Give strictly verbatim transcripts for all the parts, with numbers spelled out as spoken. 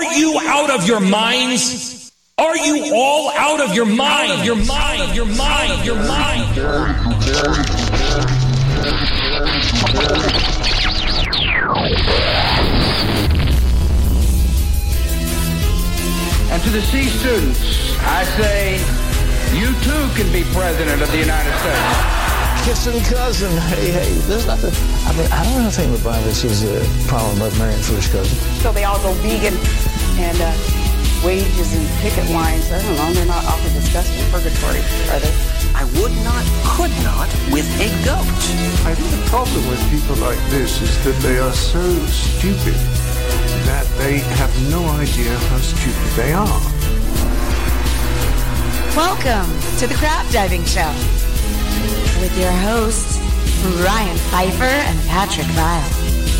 you out of your minds? Are you all out of your mind? Out of your mind, of your mind, your mind. And to the C students, I say, you too can be president of the United States. Kissing cousin, hey, hey, there's nothing. I mean, I don't think the violence is a problem of marrying first cousin. So they all go vegan and uh, wages and picket lines. I don't know, they're not awfully disgusting purgatory, are they? I would not, could not with a goat. I think the problem with people like this is that they are so stupid that they have no idea how stupid they are. Welcome to the Crab Diving Show with your hosts, Ryan Pfeiffer and Patrick Vile.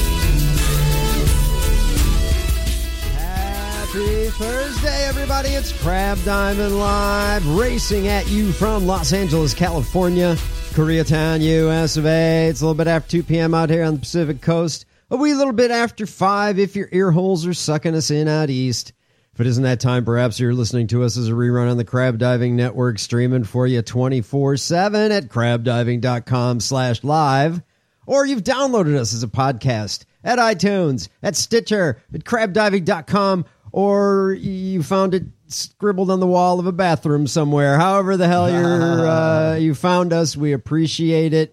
Happy Thursday, everybody. It's Crab Diving Live, racing at you from Los Angeles, California, Koreatown, U S of A. It's a little bit after two p.m. out here on the Pacific Coast. A wee little bit after five if your ear holes are sucking us in out east. If it isn't that time, perhaps you're listening to us as a rerun on the Crab Diving Network, streaming for you twenty-four seven at crabdiving.com slash live. Or you've downloaded us as a podcast at iTunes, at Stitcher, at crabdiving dot com, or you found it scribbled on the wall of a bathroom somewhere. However the hell you're, uh, you found us, we appreciate it.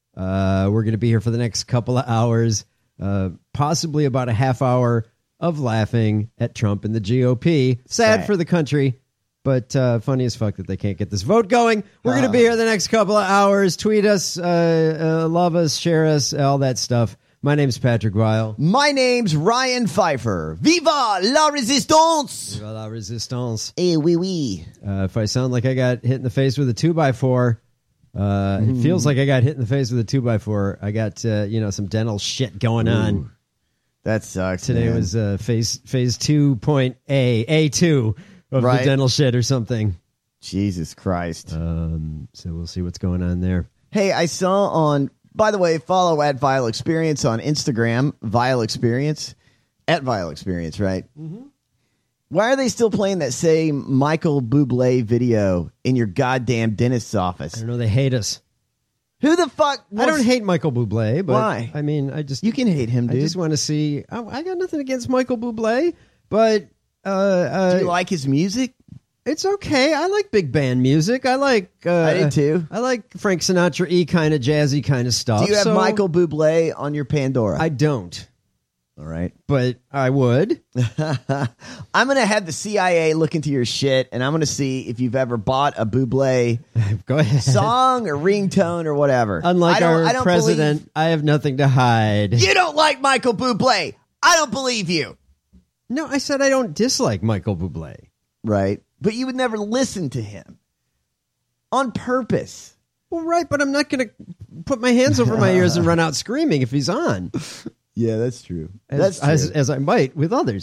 Uh, we're going to be here for the next couple of hours, uh, possibly about a half hour of laughing at Trump and the G O P. Sad for the country, but uh, funny as fuck that they can't get this vote going. We're going to be here the next couple of hours. Tweet us, uh, uh, love us, share us, all that stuff. My name's Patrick Weil. My name's Ryan Pfeiffer. Viva la resistance! Viva la resistance. Eh, oui, oui. Uh, if I sound like I got hit in the face with a two by four, uh, mm. it feels like I got hit in the face with a two by four. I got, uh, you know, some dental shit going Ooh. on. That sucks. Today man. was uh, phase phase two point A, A two of right. the dental shit or something. Jesus Christ. Um, so we'll see what's going on there. Hey, I saw on, by the way, follow at Vile Experience on Instagram, Vile Experience, at Vile Experience, right? Mm-hmm. Why are they still playing that same Michael Bublé video in your goddamn dentist's office? I don't know, they hate us. Who the fuck? I don't hate Michael Bublé, but why? I mean, I just you can hate him, dude. I just want to see. I, I got nothing against Michael Bublé, but uh, uh, do you like his music? It's okay. I like big band music. I like. Uh, I did too. I like Frank Sinatra-y kind of jazzy kind of stuff. Do you have so Michael Bublé on your Pandora? I don't. All right. But I would. I'm going to have the C I A look into your shit, and I'm going to see if you've ever bought a Bublé Go ahead. song or ringtone or whatever. Unlike I don't, our I don't president, believe... I have nothing to hide. You don't like Michael Bublé. I don't believe you. No, I said I don't dislike Michael Bublé. Right. But you would never listen to him. On purpose. Well, right, but I'm not going to put my hands over my ears and run out screaming if he's on. Yeah, that's true. As, that's true. As, as I might with others.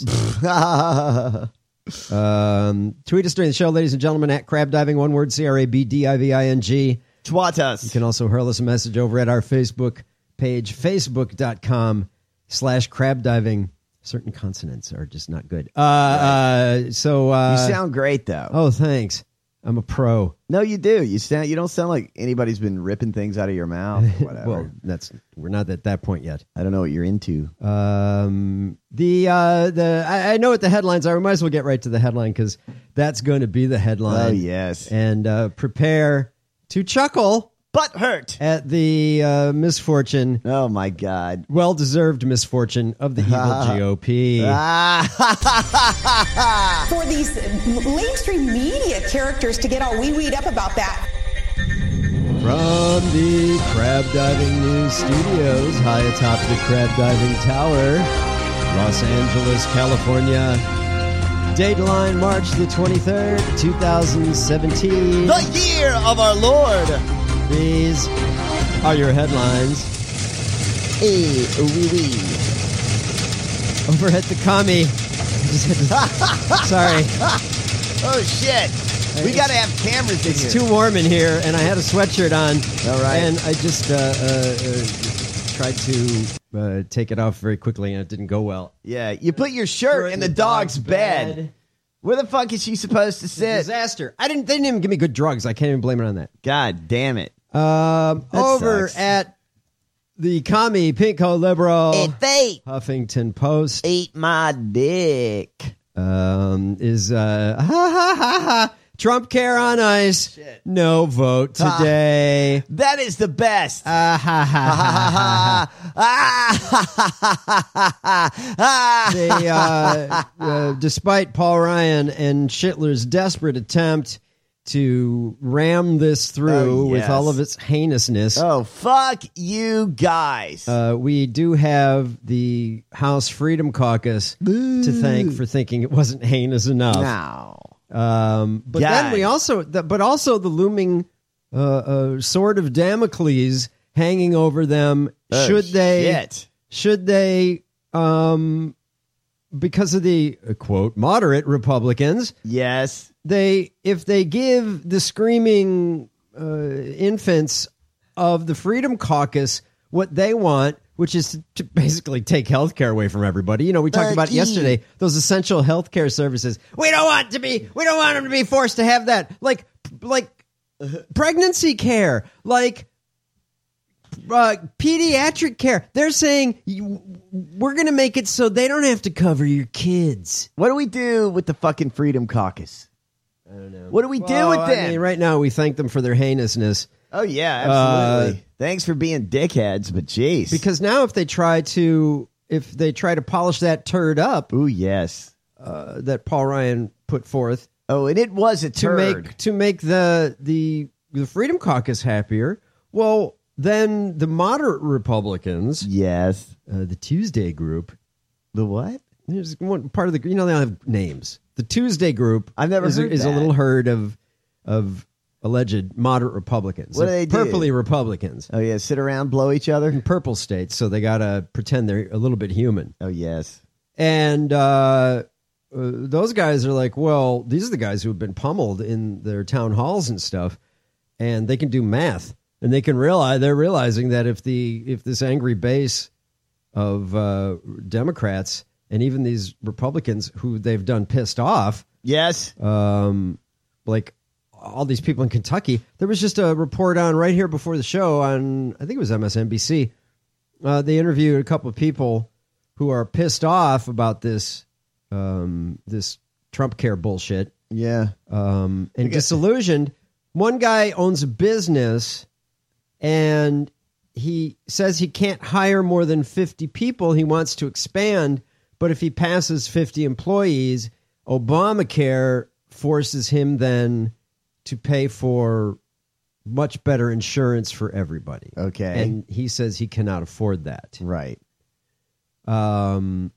um, tweet us during the show, ladies and gentlemen, at Crab Diving, one word, C R A B D I V I N G. Twat us. You can also hurl us a message over at our Facebook page, facebook.com slash crab diving. Certain consonants are just not good. Uh, right. uh, so uh, you sound great, though. Oh, thanks. I'm a pro. No, you do. You sound. You don't sound like anybody's been ripping things out of your mouth or whatever. Well, that's we're not at that point yet. I don't know what you're into. Um, the uh, the I, I know what the headlines are. We might as well get right to the headline because that's going to be the headline. Oh yes, and uh, prepare to chuckle. Butt hurt at the uh, misfortune. Oh my God! Well-deserved misfortune of the evil G O P. For these mainstream media characters to get all wee-weed up about that. From the Crab Diving News Studios, high atop the Crab Diving Tower, Los Angeles, California. Dateline March the twenty-third, twenty seventeen. The year of our Lord. These are your headlines. Hey, wee wee. Over at the commie. I just had to, sorry. Oh shit. We got to have cameras in it's here. It's too warm in here, and I had a sweatshirt on. All right. And I just uh, uh, uh, tried to uh, take it off very quickly, and it didn't go well. Yeah, you put your shirt in the, the dog's, dog's bed. bed. Where the fuck is she supposed to sit? Disaster. I didn't. They didn't even give me good drugs. I can't even blame it on that. God damn it. Um, over sucks. at the commie pinko liberal hey, fake. Huffington Post, eat my dick. Um, is uh, ha ha ha ha. Trump care on ice. Shit. No vote today. Ah, that is the best. Ah, ha, ha, ha, ha, ha. They, uh, uh, despite Paul Ryan and Schittler's desperate attempt to ram this through oh, yes. with all of its heinousness. Oh, fuck you guys. Uh, we do have the House Freedom Caucus Boo. to thank for thinking it wasn't heinous enough. No. Um, but God. then we also, the, but also the looming uh, uh, sword of Damocles hanging over them. Oh, should they? Shit. Should they? Um, because of the uh, quote moderate Republicans. Yes. They, if they give the screaming uh, infants of the Freedom Caucus what they want, which is to, to basically take health care away from everybody. You know, we talked about yesterday, those essential health care services. We don't want to be, we don't want them to be forced to have that. Like, like pregnancy care, like uh, pediatric care. They're saying we're going to make it so they don't have to cover your kids. What do we do with the fucking Freedom Caucus? I don't know. What do we well, do with them? I mean, right now we thank them for their heinousness. Oh, yeah, absolutely. Uh, Thanks for being dickheads, but jeez. Because now if they try to, if they try to polish that turd up. Ooh, yes. Uh, that Paul Ryan put forth. Oh, and it was a turd. To make, to make the, the, the Freedom Caucus happier. Well, then the moderate Republicans. Yes. Uh, the Tuesday group. The what? There's one part of the, you know, they all have names. The Tuesday group. I've never is, heard is that. a little herd of, of alleged moderate Republicans. What do they do? Purpley Republicans. Oh, yeah. Sit around, blow each other? In purple states. So they got to pretend they're a little bit human. Oh, yes. And uh, uh, those guys are like, well, these are the guys who have been pummeled in their town halls and stuff. And they can do math. And they can realize, they're realizing that if the if this angry base of uh, Democrats and even these Republicans who they've done pissed off. Yes. Um, like all these people in Kentucky. There was just a report on right here before the show on, I think it was M S N B C. Uh, they interviewed a couple of people who are pissed off about this, um, this Trump care bullshit. Yeah. Um, and disillusioned. One guy owns a business and he says he can't hire more than fifty people. He wants to expand. But if he passes fifty employees, Obamacare forces him then to pay for much better insurance for everybody. Okay. And he says he cannot afford that. Right. Um,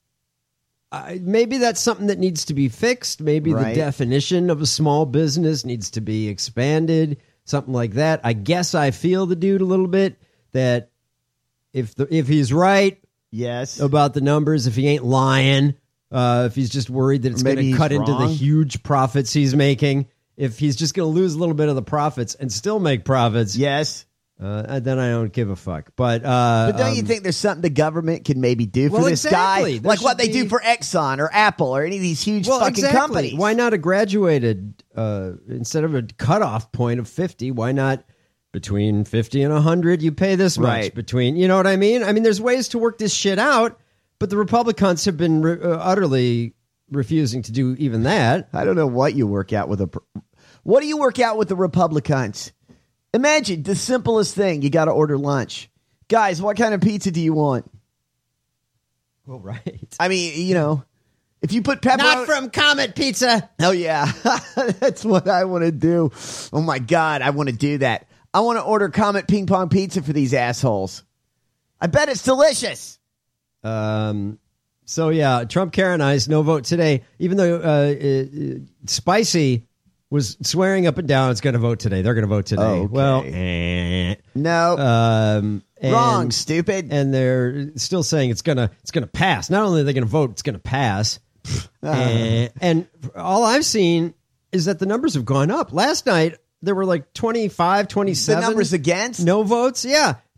I, maybe that's something that needs to be fixed. Maybe right. the definition of a small business needs to be expanded, something like that. I guess I feel the dude a little bit that if the, if he's right, yes, about the numbers, if he ain't lying, uh, if he's just worried that it's going to cut wrong. into the huge profits he's making, if he's just going to lose a little bit of the profits and still make profits, yes, uh, then I don't give a fuck. But uh, but don't um, you think there's something the government can maybe do for well, this exactly. guy, There like what they should do be- for Exxon or Apple or any of these huge well, fucking exactly. companies? Why not a graduated uh, instead of a cutoff point of fifty? Why not between fifty and one hundred? You pay this much Right. between. You know what I mean? I mean, there's ways to work this shit out, but the Republicans have been re- uh, utterly refusing to do even that. I don't know what you work out with a. What do you work out with the Republicans? Imagine the simplest thing: you got to order lunch, guys. What kind of pizza do you want? Well, right. I mean, you know, if you put pepperoni, Not from Comet Pizza. oh yeah, that's what I want to do. Oh my god, I want to do that. I want to order Comet Ping Pong Pizza for these assholes. I bet it's delicious. Um. So yeah, Trump Karen Ice, no vote today. Even though uh, uh, Spicy was swearing up and down, it's going to vote today. They're going to vote today. Okay. Well, eh. No, um, and, wrong, stupid. And they're still saying it's gonna it's gonna pass. Not only are they going to vote, it's going to pass. Uh. and, and all I've seen is that the numbers have gone up. Last night there were like twenty-five, twenty-seven The numbers against? no votes. Yeah.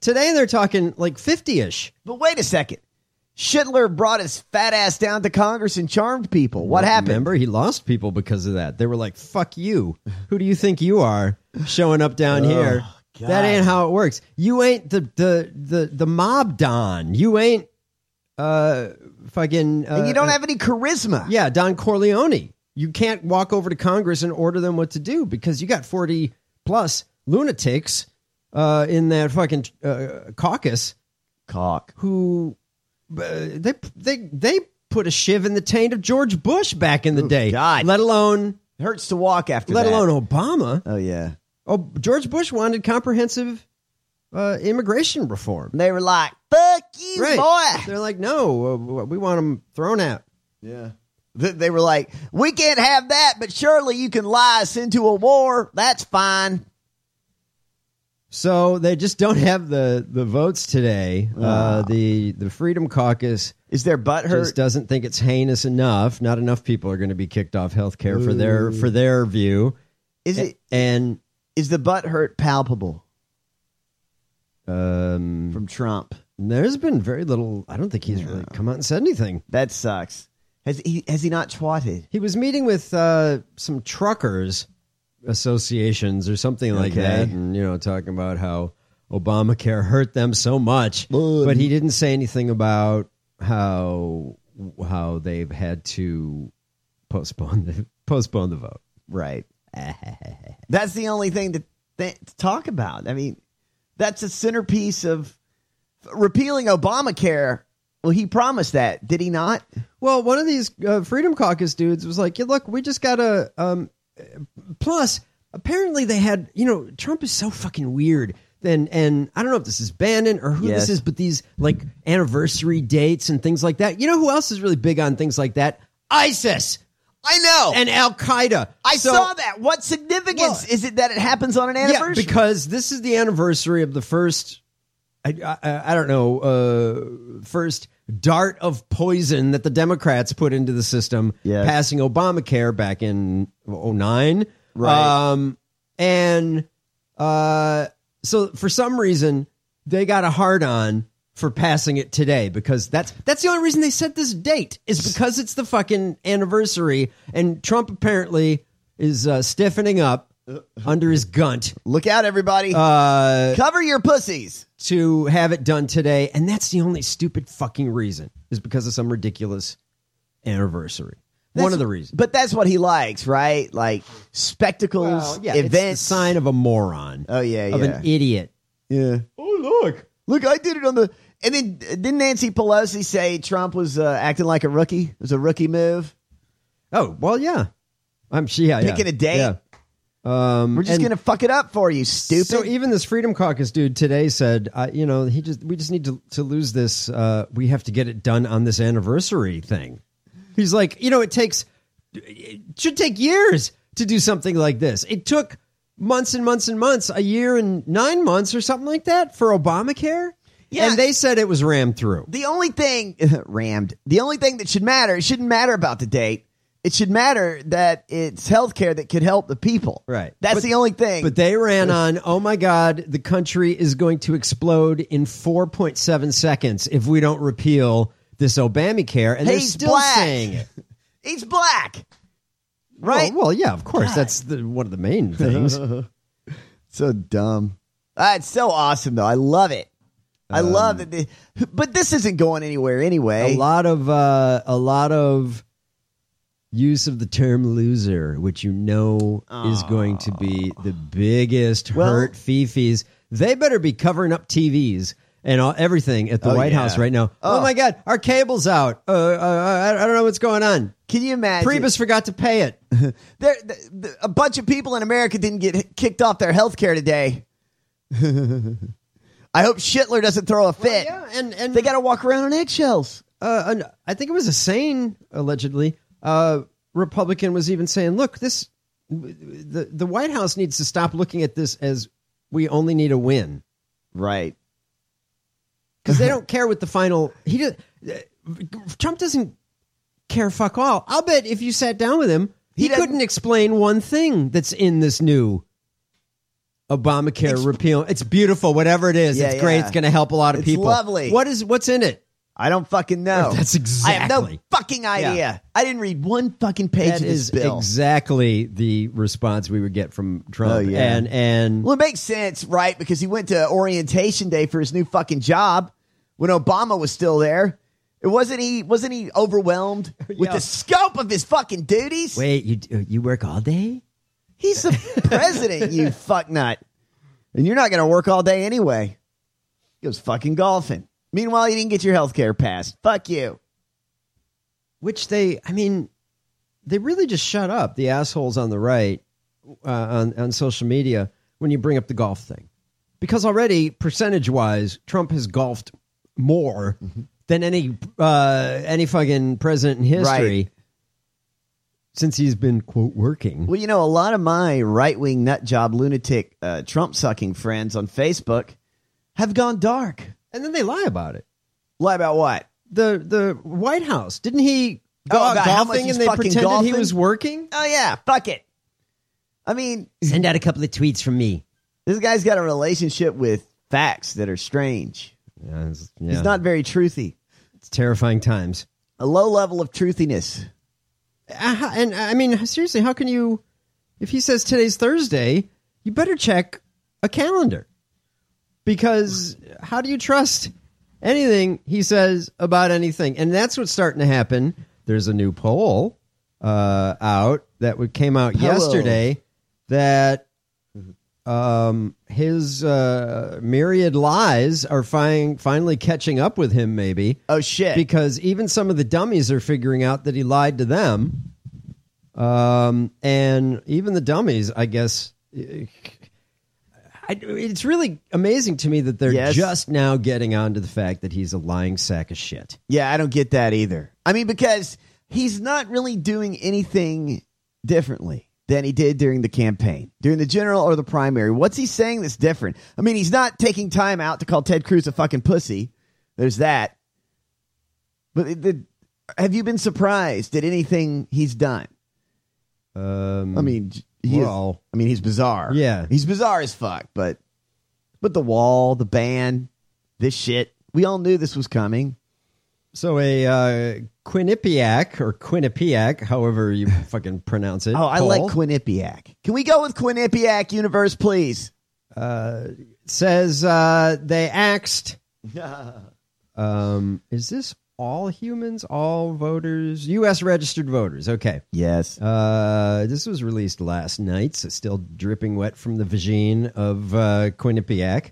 Today they're talking like fifty-ish. But wait a second. Schindler brought his fat ass down to Congress and charmed people. What happened? Remember, he lost people because of that. They were like, fuck you. Who do you think you are showing up down Oh, here? God. That ain't how it works. You ain't the the the, the mob Don. You ain't uh fucking uh, And you don't uh, have any charisma. Yeah, Don Corleone. You can't walk over to Congress and order them what to do because you got forty plus lunatics uh, in that fucking uh, caucus Cock. who uh, they they they put a shiv in the taint of George Bush back in the Oh, day. God. Let alone It hurts to walk after let that. alone Obama. Oh, yeah. Oh, George Bush wanted comprehensive uh, immigration reform. They were like, fuck you, Right. boy. They're like, no, uh, we want them thrown out. Yeah. Th- They were like, we can't have that, but surely you can lie us into a war. That's fine. So they just don't have the, the votes today. Uh, the the Freedom Caucus Is their butt hurt? just doesn't think it's heinous enough. Not enough people are going to be kicked off health care for their for their view. Is it? And Is the butt hurt palpable um, from Trump? there's been very little. I don't think he's really come out and said anything. That sucks. Has he has he not twatted? He was meeting with uh, some truckers associations or something like Okay. that, and you know, talking about how Obamacare hurt them so much, Ugh. but he didn't say anything about how how they've had to postpone the postpone the vote. Right. That's the only thing to, th- to talk about. I mean, that's a centerpiece of repealing Obamacare. Well, he promised that, did he not? Well, one of these uh, Freedom Caucus dudes was like, yeah, look, we just got to. Um, plus, apparently they had, you know, Trump is so fucking weird. And, and I don't know if this is Bannon or who Yes. this is, but these like anniversary dates and things like that. You know who else is really big on things like that? ISIS I know. and Al Qaeda. I So- saw that. What significance Well, is it that it happens on an anniversary? Yeah, because this is the anniversary of the first, I, I, I don't know, uh, first dart of poison that the Democrats put into the system, Yes. passing Obamacare back in oh nine. Right. Um, and uh, so for some reason, they got a hard on for passing it today because that's that's the only reason they set this date is because it's the fucking anniversary, and Trump apparently is uh, stiffening up under his gunt Look out, everybody. uh, Cover your pussies. to have it done today, and that's the only stupid fucking reason is because of some ridiculous anniversary. One That's- of the reasons. But that's what he likes, right? Like spectacles, Well, yeah, it's events. the sign of a moron. Oh, yeah, of yeah. an idiot. Yeah. Oh look. Look, I did it on the. And then didn't Nancy Pelosi say Trump was uh, acting like a rookie? It was a rookie move. Oh well, yeah. I'm she yeah, Picking yeah. a date. Yeah. Um, We're just and gonna fuck it up for you, stupid. So even this Freedom Caucus dude today said, uh, you know, he just we just need to to lose this. Uh, we have to get it done on this anniversary thing. He's like, you know, it takes it should take years to do something like this. It took months and months and months, a year and nine months or something like that for Obamacare. Yeah. And they said it was rammed through. the only thing rammed. The only thing that should matter. It shouldn't matter about the date. It should matter that it's healthcare that could help the people. Right. That's But- the only thing. But they ran on, oh my God, the country is going to explode in four point seven seconds if we don't repeal this Obamacare. And they're He's still black. saying it. He's black. Right? Well, well, yeah, of course. That's the, one of the main things. So dumb. Ah, it's so awesome, though. I love it. I love it. They- But this isn't going anywhere anyway. a lot of uh, a lot of use of the term loser, which you know is going to be the biggest Well- hurt fifis. They better be covering up T Vs and all, everything at the Oh, White yeah. House right now. Oh. Oh. my God, our cable's out. Uh, uh, I, I don't know what's going on. Can you imagine? Priebus forgot to pay it. There, th- th- a bunch of people in America didn't get kicked off their health care today. I hope Schindler doesn't throw a fit. yeah, and and They got to walk around on eggshells. uh, an, I think it was a sane, allegedly, uh, Republican was even saying, look, this the, the White House needs to stop looking at this as we only need a win. Right. Because they don't care what the final... He did, uh, Trump doesn't care fuck all. I'll bet if you sat down with him, he, He doesn't- couldn't explain one thing that's in this new Obamacare It's- repeal. It's beautiful. Whatever it is, Yeah, it's great. yeah. It's going to help a lot of It's people. lovely. What is what's in it? I don't fucking know. That's I have no exactly. fucking idea. Yeah. I didn't read one fucking page That of this is bill. exactly the response we would get from Trump. Oh, yeah. And and Well, it makes sense, right? Because he went to orientation day for his new fucking job when Obama was still there. It wasn't he wasn't he overwhelmed with Yeah. the scope of his fucking duties? wait, you you work all day? He's the president, you fucknut. And you're not going to work all day anyway. He goes fucking golfing. Meanwhile, you didn't get your health care passed. Fuck you. Which they, I mean, they really just shut up, the assholes on the right uh, on, on social media when you bring up the golf thing. Because already, percentage-wise, Trump has golfed more Mm-hmm. than any uh, any fucking president in history Right. since he's been, quote, working. Well, you know, a lot of my right-wing nut job lunatic uh, Trump-sucking friends on Facebook have gone dark. And then they lie about it. Lie about what? The the White House, didn't he go Oh, out about how much golfing he's and they fucking pretended he golfing? was working? Oh, yeah. Fuck it. I mean, Send out a couple of tweets from me. this guy's got a relationship with facts that are strange. Yeah, it's, yeah. He's not very truthy. It's terrifying times. A low level of truthiness. Uh, and I mean, seriously, how can you, if he says today's Thursday, you better check a calendar. Because how do you trust anything he says about anything? And that's what's starting to happen. There's a new poll uh, out that would- came out Hello. yesterday that um, his uh, myriad lies are fin- finally catching up with him, maybe. Oh, shit. Because even some of the dummies are figuring out that he lied to them. Um, and even the dummies, I guess, I, it's really amazing to me that they're Yes. just now getting on to the fact that he's a lying sack of shit. Yeah, I don't get that either. I mean, because he's not really doing anything differently than he did during the campaign, during the general or the primary. What's he saying that's different? I mean, he's not taking time out to call Ted Cruz a fucking pussy. There's that. But the, the, have you been surprised at anything he's done? Um, I mean, he is- well, I mean, he's bizarre. Yeah. He's bizarre as fuck, but but the wall, the ban, this shit, we all knew this was coming. so a uh, Quinnipiac or Quinnipiac, however you fucking pronounce it. Oh, I poll, like Quinnipiac. Can we go with Quinnipiac universe, please? says uh, they asked, um, is this all humans, all voters, U S registered voters? Okay. Yes. Uh, this was released last night, so still dripping wet from the vagine of uh, Quinnipiac.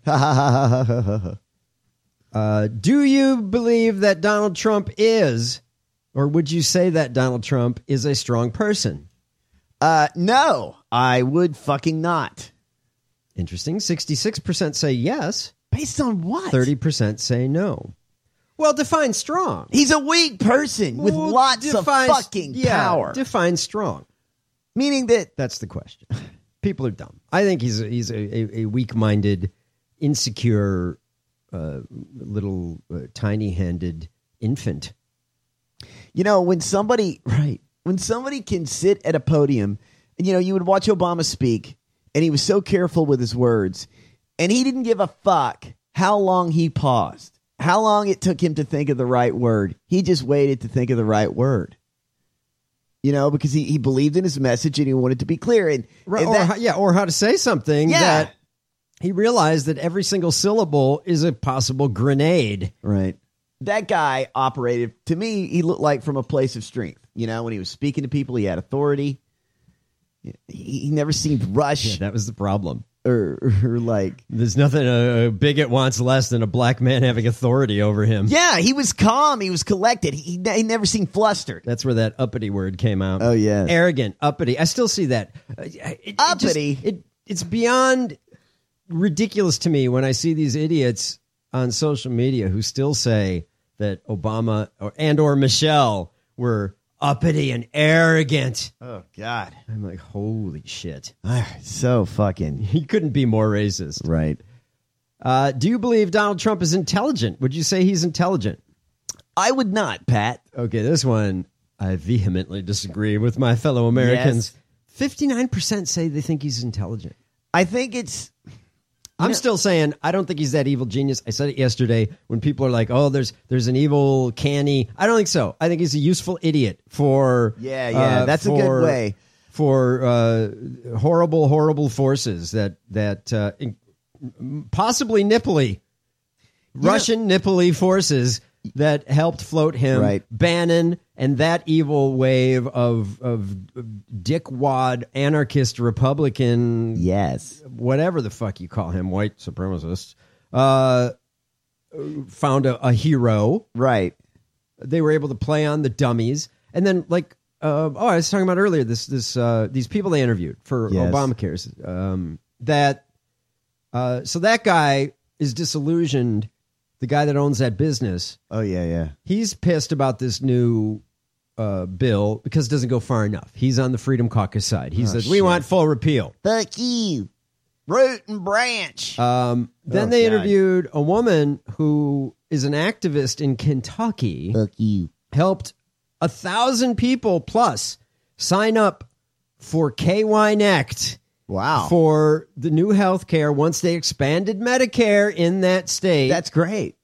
Uh, do you believe that Donald Trump is, or would you say that Donald Trump is a strong person? uh, no, I would fucking not. Interesting. sixty-six percent say yes, Based on what? thirty percent say no. Well, define strong. He's a weak person with Well, lots define- of fucking yeah, power. Define strong. Meaning that That's the question. People are dumb. I think he's a, he's a, a, a weak-minded, insecure, uh, little uh, tiny-handed infant. you know, when somebody, right, when somebody can sit at a podium, and, you know, you would watch Obama speak, and he was so careful with his words, and he didn't give a fuck how long he paused, how long it took him to think of the right word. He just waited to think of the right word. You know, because he, he believed in his message and he wanted to be clear. And, Right, and or, that- how- yeah, or how to say something Yeah. that he realized that every single syllable is a possible grenade. Right. That guy operated, to me, he looked like from a place of strength. You know, when he was speaking to people, he had authority. He, he never seemed rushed Yeah, that was the problem. or, or like, There's nothing a, a bigot wants less than a black man having authority over him. yeah, he was calm. He was collected. He, he, he never seemed flustered. That's where that uppity word came out. Oh, yeah. Arrogant, uppity. I still see that. Uh, It, it just- Uppity? it, it's beyond ridiculous to me when I see these idiots on social media who still say that Obama or, and or Michelle were uppity and arrogant. Oh, God. I'm like, holy shit. So fucking He couldn't be more racist. right. Uh, do you believe Donald Trump is intelligent? Would you say he's intelligent? I would not, Pat. Okay, this one I vehemently disagree with my fellow Americans. Yes. fifty-nine percent say they think he's intelligent. I think it's. I'm know, still saying I don't think he's that evil genius. I said it yesterday when people are like, "Oh, there's there's an evil canny." I don't think so. I think he's a useful idiot for Yeah, yeah, uh, that's for, a good way for uh, horrible, horrible forces that that uh, in, possibly nipply Russian nipply forces that helped float him, right. Bannon, and that evil wave of of dickwad anarchist Republican, yes, whatever the fuck you call him, white supremacists, uh, found a, a hero. Right. They were able to play on the dummies, and then like uh, oh, I was talking about earlier this this uh, these people they interviewed for yes. Obamacare. Um, that uh, so that guy is disillusioned. The guy that owns that business. Oh, yeah, yeah. He's pissed about this new uh, bill because it doesn't go far enough. He's on the Freedom Caucus side. He oh, says, shit. we want full repeal. Fuck you. Root and branch. Um, then oh, they God. interviewed a woman who is an activist in Kentucky. Fuck you. Helped a thousand people plus sign up for K Y N E C T. Wow. For the new health care once they expanded Medicare in that state. That's great.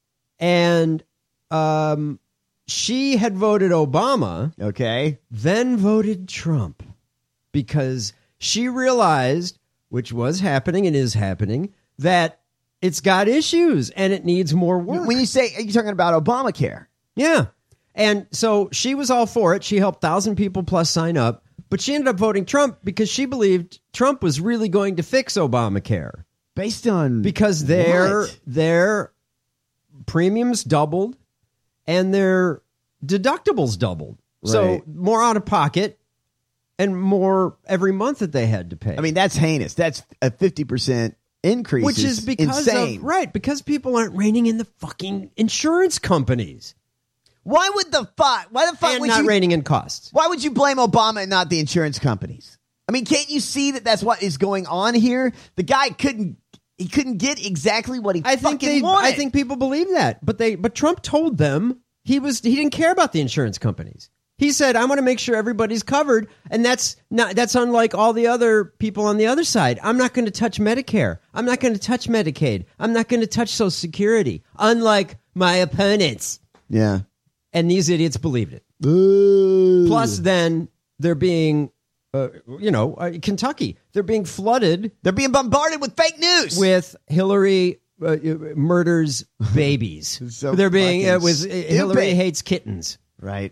And um, she had voted Obama. Okay. Then voted Trump because she realized, which was happening and is happening, that it's got issues and it needs more work. When you say, are you talking about Obamacare? Yeah. And so she was all for it. She helped one thousand people plus sign up. But she ended up voting Trump because she believed Trump was really going to fix Obamacare. Based on because their what? their premiums doubled and their deductibles doubled. Right. So more out of pocket and more every month that they had to pay. I mean, that's heinous. That's a fifty percent increase. Which is because insane. of, right, because people aren't reining in the fucking insurance companies. Why would the fuck? Why the fuck and would not you reining in costs? Why would you blame Obama and not the insurance companies? I mean, can't you see that that's what is going on here? The guy couldn't. He couldn't get exactly what he I think fucking they, wanted. I think people believe that, but they but Trump told them he was he didn't care about the insurance companies. He said, "I want to make sure everybody's covered," and that's not that's unlike all the other people on the other side. I'm not going to touch Medicare. I'm not going to touch Medicaid. I'm not going to touch Social Security. Unlike my opponents. Yeah. And these idiots believed it. Ooh. Plus, then they're being, uh, you know, uh, Kentucky. They're being flooded. They're being bombarded with fake news. With Hillary uh, murders babies. So they're being it was stupid. Hillary hates kittens. Right.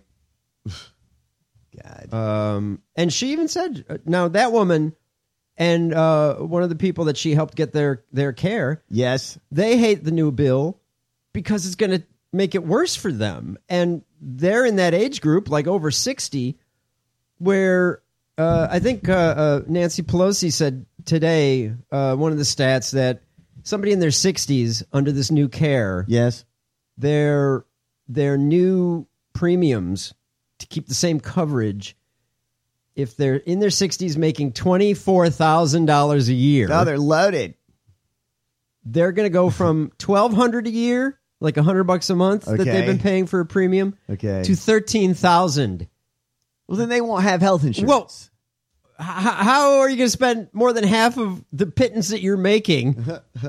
God. Um, and she even said, uh, now that woman and uh, one of the people that she helped get their their care. Yes. They hate the new bill because it's going to make it worse for them. And they're in that age group, like over sixty, where uh, I think uh, uh, Nancy Pelosi said today, uh, one of the stats that somebody in their sixties under this new care, yes, their their new premiums to keep the same coverage, if they're in their sixties making twenty-four thousand dollars a year. Oh, they're loaded. They're going to go from twelve hundred dollars a year, like one hundred bucks a month okay. that they've been paying for a premium, okay. to thirteen thousand dollars. Well, then they won't have health insurance. Well, h- how are you going to spend more than half of the pittance that you're making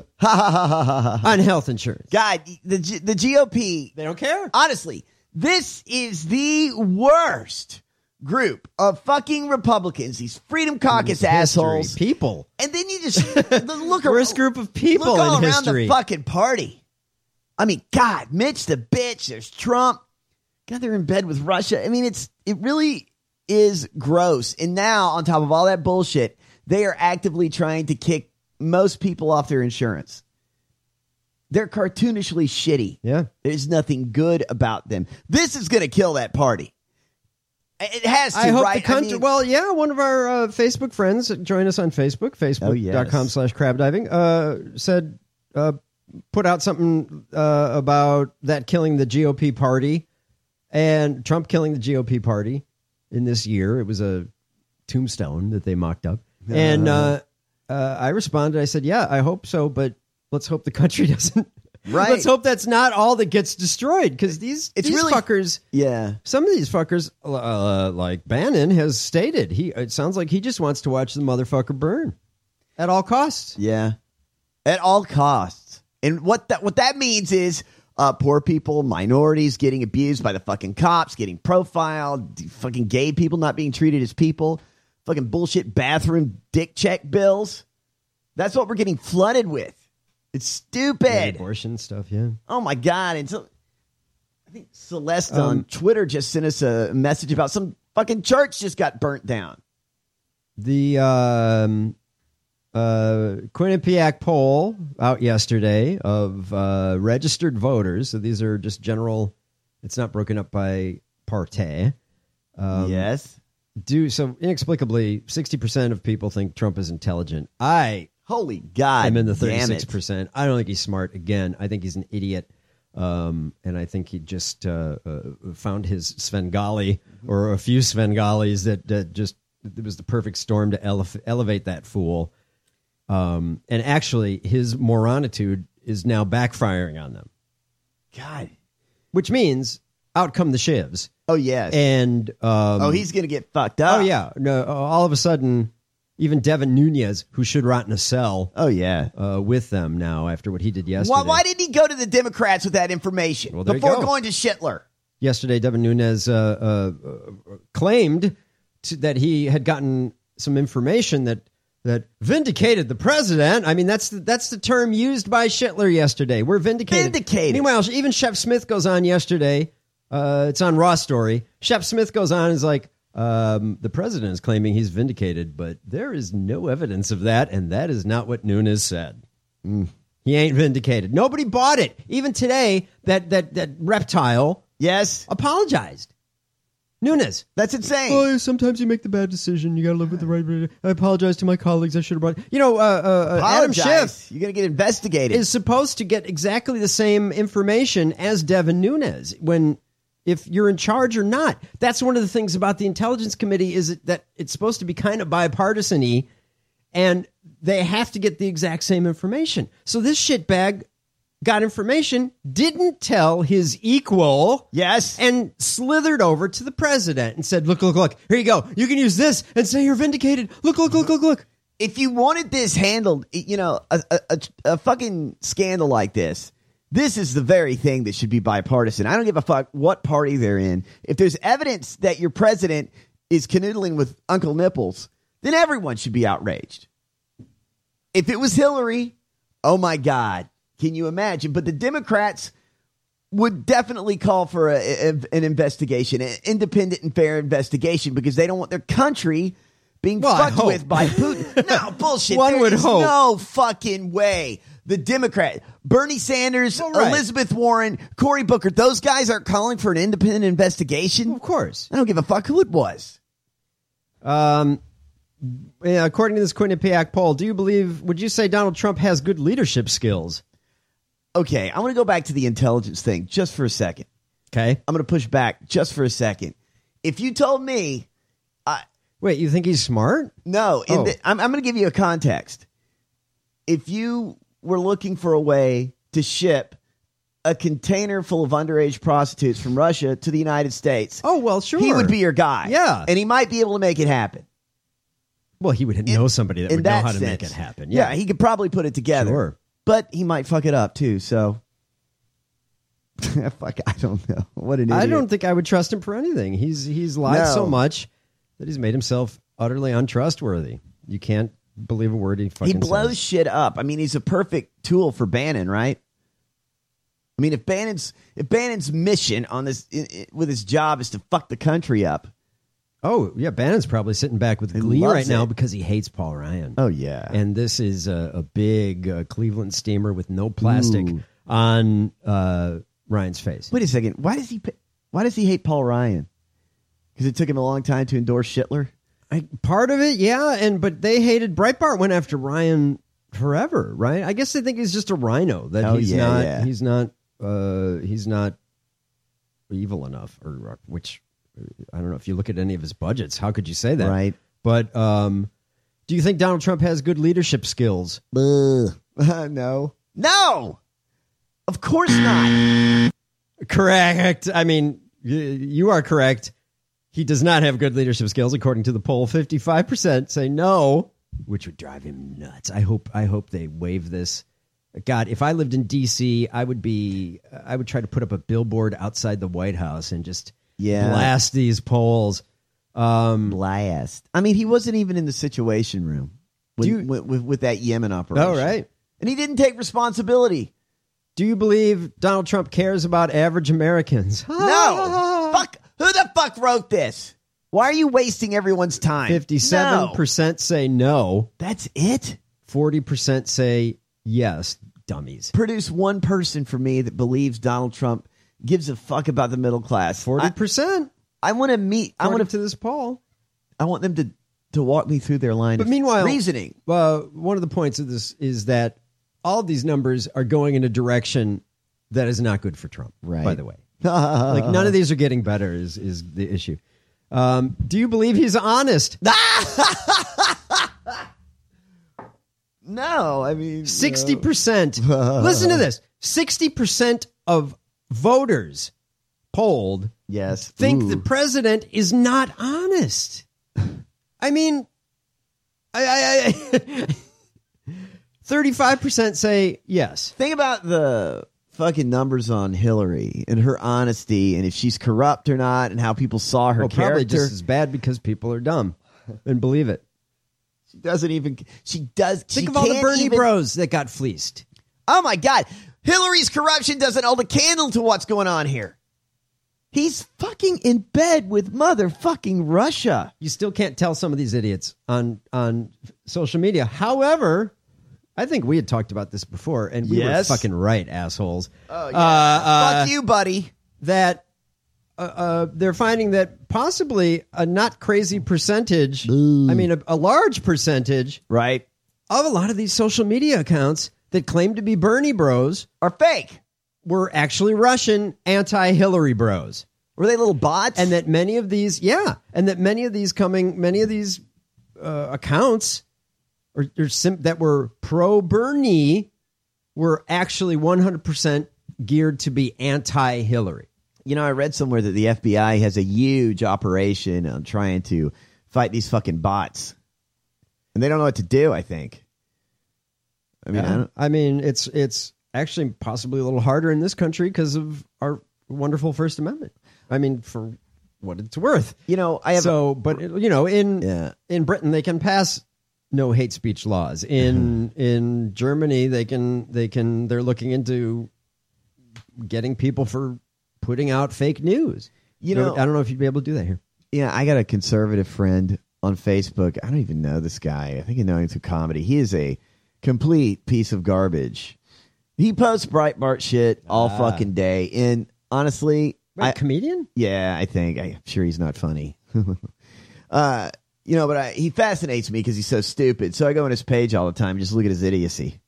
on health insurance? God, the G- the G O P, they don't care. Honestly, this is the worst group of fucking Republicans, these Freedom Caucus history, assholes, people. And then you just look worst around, group of people look all in around history. the fucking party. I mean, God, Mitch the bitch. There's Trump. God, they're in bed with Russia. I mean, it's it really is gross. And now, on top of all that bullshit, they are actively trying to kick most people off their insurance. They're cartoonishly shitty. Yeah. There's nothing good about them. This is going to kill that party. It has to, I hope right? the country. I mean, well, yeah, one of our uh, Facebook friends, join us on Facebook, facebook.com yes. slash crab diving, uh, said, uh, put out something uh, about that killing the G O P party and Trump killing the G O P party in this year. It was a tombstone that they mocked up. Uh, and uh, uh, I responded, I said, yeah, I hope so, but let's hope the country doesn't. Right. Let's hope that's not all that gets destroyed, because these, it's these really, fuckers, yeah. some of these fuckers, uh, like Bannon has stated, he it sounds like he just wants to watch the motherfucker burn. At all costs. Yeah. At all costs. And what that what that means is uh, poor people, minorities getting abused by the fucking cops, getting profiled, fucking gay people not being treated as people, fucking bullshit bathroom dick check bills. That's what we're getting flooded with. It's stupid. Yeah, abortion stuff, yeah. Oh, my God. And so I think Celeste on Um, Twitter just sent us a message about some fucking church just got burnt down. The um, uh, Quinnipiac poll out yesterday of uh, registered voters. So these are just general. It's not broken up by party. Um, yes. Do so inexplicably, sixty percent of people think Trump is intelligent. I Holy God. I'm in the damn it. thirty-six percent. I don't think he's smart. Again, I think he's an idiot. Um, and I think he just uh, uh, found his Svengali or a few Svengalis that, that just it was the perfect storm to ele- elevate that fool. Um, and actually, his moronitude is now backfiring on them. God. Which means out come the shivs. Oh, yes. And um, oh, he's going to get fucked up. Oh, yeah. No, all of a sudden, even Devin Nunes, who should rot in a cell. Oh, yeah. Uh, with them now after what he did yesterday. Why, why did he go to the Democrats with that information Well, there you before go. going to Schittler? Yesterday, Devin Nunes uh, uh, uh, claimed to, that he had gotten some information that that vindicated the president. I mean, that's the, that's the term used by Schittler yesterday. We're vindicated. Vindicated. Meanwhile, even Shep Smith goes on yesterday. Uh, it's on Raw Story. Shep Smith goes on and is like, um, the president is claiming he's vindicated, but there is no evidence of that, and that is not what Nunes said. Mm. He ain't vindicated. Nobody bought it. Even today, that that that reptile yes apologized. Nunes. That's insane. Oh, sometimes you make the bad decision. You got to live with the right. I apologize to my colleagues. I should have brought. You know, uh, uh, Adam Schiff. You're going to get investigated. Is supposed to get exactly the same information as Devin Nunes when, if you're in charge or not. That's one of the things about the Intelligence Committee is that it's supposed to be kind of bipartisan-y, and they have to get the exact same information. So this shitbag got information, didn't tell his equal, yes, and slithered over to the president and said, look, look, look, here you go. You can use this and say you're vindicated. Look, look, look, look, look. If you wanted this handled, you know, a, a, a, a fucking scandal like this, this is the very thing that should be bipartisan. I don't give a fuck what party they're in. If there's evidence that your president is canoodling with Uncle Nipples, then everyone should be outraged. If it was Hillary, oh my God. Can you imagine? But the Democrats would definitely call for a, a, an investigation, an independent and fair investigation, because they don't want their country being well, fucked with by Putin. No, bullshit. One there would is hope. no fucking way. The Democrat, Bernie Sanders, well, right. Elizabeth Warren, Cory Booker, those guys aren't calling for an independent investigation. Well, of course. I don't give a fuck who it was. Um, yeah, according to this Quinnipiac poll, do you believe, would you say Donald Trump has good leadership skills? Okay, I want to go back to the intelligence thing just for a second. Okay. I'm going to push back just for a second. If you told me... I, Wait, you think he's smart? No, in oh. the, I'm, I'm going to give you a context. If you were looking for a way to ship a container full of underage prostitutes from Russia to the United States... Oh, well, sure. He would be your guy. Yeah. And he might be able to make it happen. Well, he would know somebody that in would know that how to sense. make it happen. Yeah. yeah, he could probably put it together. Sure. But he might fuck it up, too, so... Fuck, I don't know. What an idiot. I don't think I would trust him for anything. He's he's lied No. so much that he's made himself utterly untrustworthy. You can't believe a word he fucking He blows says. shit up. I mean, he's a perfect tool for Bannon, right? I mean, if Bannon's if Bannon's mission on this i i with his job is to fuck the country up. Oh, yeah, Bannon's probably sitting back with He glee loves right now it. because he hates Paul Ryan. Oh, yeah. And this is a, a big uh, Cleveland steamer with no plastic Ooh. on uh, Ryan's face. Wait a second. Why does he why does he hate Paul Ryan? Because it took him a long time to endorse Schittler? I, part of it, yeah, and but they hated Breitbart went after Ryan forever, right? I guess they think he's just a rhino that Oh, he's yeah, not yeah. he's not uh, he's not evil enough, or which I don't know. If you look at any of his budgets, how could you say that? Right. But um, do you think Donald Trump has good leadership skills? Uh, no. No! Of course not. Correct. I mean, y- you are correct. He does not have good leadership skills, according to the poll. fifty-five percent say no. which would drive him nuts. I hope I hope they waive this. God, if I lived in D C, I would be I would try to put up a billboard outside the White House and just Yeah. blast these polls. Um, Blast. I mean, he wasn't even in the Situation Room with, Do you- with, with, with that Yemen operation. oh, right. And he didn't take responsibility. Do you believe Donald Trump cares about average Americans? No. Fuck. Who the fuck wrote this? Why are you wasting everyone's time? fifty-seven percent No. say no. That's it? forty percent say yes. Dummies. Produce one person for me that believes Donald Trump gives a fuck about the middle class. forty percent. I, I want to meet. I want to to this poll. I want them to to walk me through their line But of meanwhile, reasoning. Uh, one of the points of this is that all of these numbers are going in a direction that is not good for Trump. Right. By the way, like none of these are getting better. Is is the issue? Um, do you believe he's honest? No, I mean Sixty percent. Listen to this. Sixty percent of voters polled yes think Ooh. the president is not honest. I mean, I, I, I thirty-five percent say yes. Think about the fucking numbers on Hillary and her honesty, and if she's corrupt or not, and how people saw her Well, character. probably just as bad because people are dumb and believe it. She doesn't even. She does. Think she of all the can't Bernie even- bros that got fleeced. Oh my God, Hillary's corruption doesn't hold a candle to what's going on here. He's fucking in bed with motherfucking Russia. You still can't tell some of these idiots on on social media. However, I think we had talked about this before, and we Yes. were fucking right, assholes. Oh yeah, Uh, uh, fuck you, buddy. That uh, uh, they're finding that possibly a not crazy percentage, I mean, a, a large percentage Right? of a lot of these social media accounts that claim to be Bernie bros Are fake. were actually Russian anti-Hillary bros. Were they little bots? And that many of these, yeah, and that many of these coming, many of these uh, accounts or, or sim- that were pro-Bernie were actually one hundred percent geared to be anti-Hillary. You know, I read somewhere that the F B I has a huge operation on trying to fight these fucking bots, and they don't know what to do. I think. I mean, I, Yeah. don't, I mean, it's it's actually possibly a little harder in this country because of our wonderful First Amendment. I mean, for what it's worth. you know, I have. So, but you know, in Yeah. in Britain they can pass no hate speech laws. In in Germany they can they can they're looking into getting people for putting out fake news. You know- I don't know if you'd be able to do that here. Yeah, I got a conservative friend on Facebook. I don't even know this guy. I think I know him through comedy. He is a complete piece of garbage. He posts Breitbart shit all fucking day. And honestly, Wait, I, comedian? yeah, I think I'm sure he's not funny. uh, you know, but I, he fascinates me because he's so stupid. So I go on his page all the time and just look at his idiocy.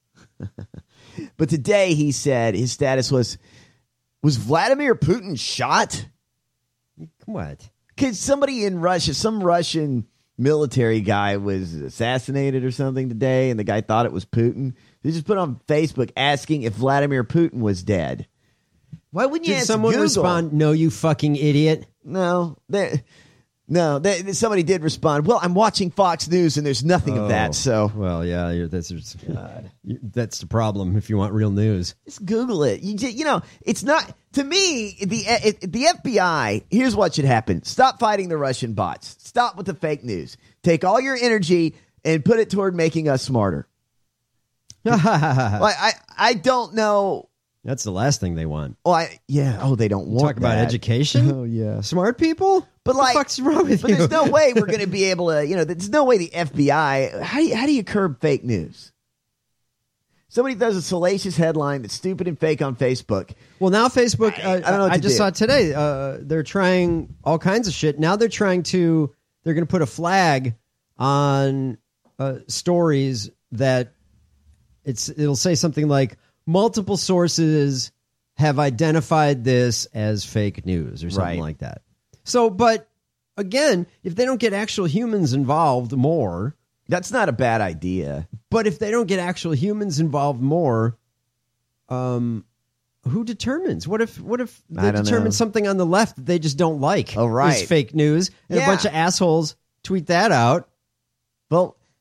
But today he said his status was, was Vladimir Putin shot? What? Because somebody in Russia, some Russian military guy was assassinated or something today, and the guy thought it was Putin. They just put on Facebook asking if Vladimir Putin was dead. Why wouldn't you Did ask someone Google? respond, "No, you fucking idiot"? No, they, no. They, somebody did respond. Well, I'm watching Fox News, and there's nothing of Oh, that. So well, yeah, you're, that's you- that's the problem. If you want real news, just Google it. You ju- you know, it's not to me. The it, the F B I. Here's what should happen: stop fighting the Russian bots. Stop with the fake news. Take all your energy and put it toward making us smarter. Like I, I don't know. that's the last thing they want. Oh, I yeah. Oh, they don't want Talk about that. education. Oh yeah. Smart people. But what like, the fuck's wrong with but you? there's no way we're going to be able to. You know, there's no way the F B I. How do you, how do you curb fake news? Somebody does a salacious headline that's stupid and fake on Facebook. Well, now Facebook. I- Uh, I don't know what I to just do. saw it today. Uh, they're trying all kinds of shit. Now they're trying to. They're going to put a flag on uh, stories that it's. It'll say something like multiple sources have identified this as fake news or something Right. like that. So, but again, if they don't get actual humans involved more. That's not a bad idea. But if they don't get actual humans involved more, um, who determines? What if what if they I don't determine know. something on the left that they just don't like? Oh, right. is fake news, and Yeah. a bunch of assholes tweet that out. Well,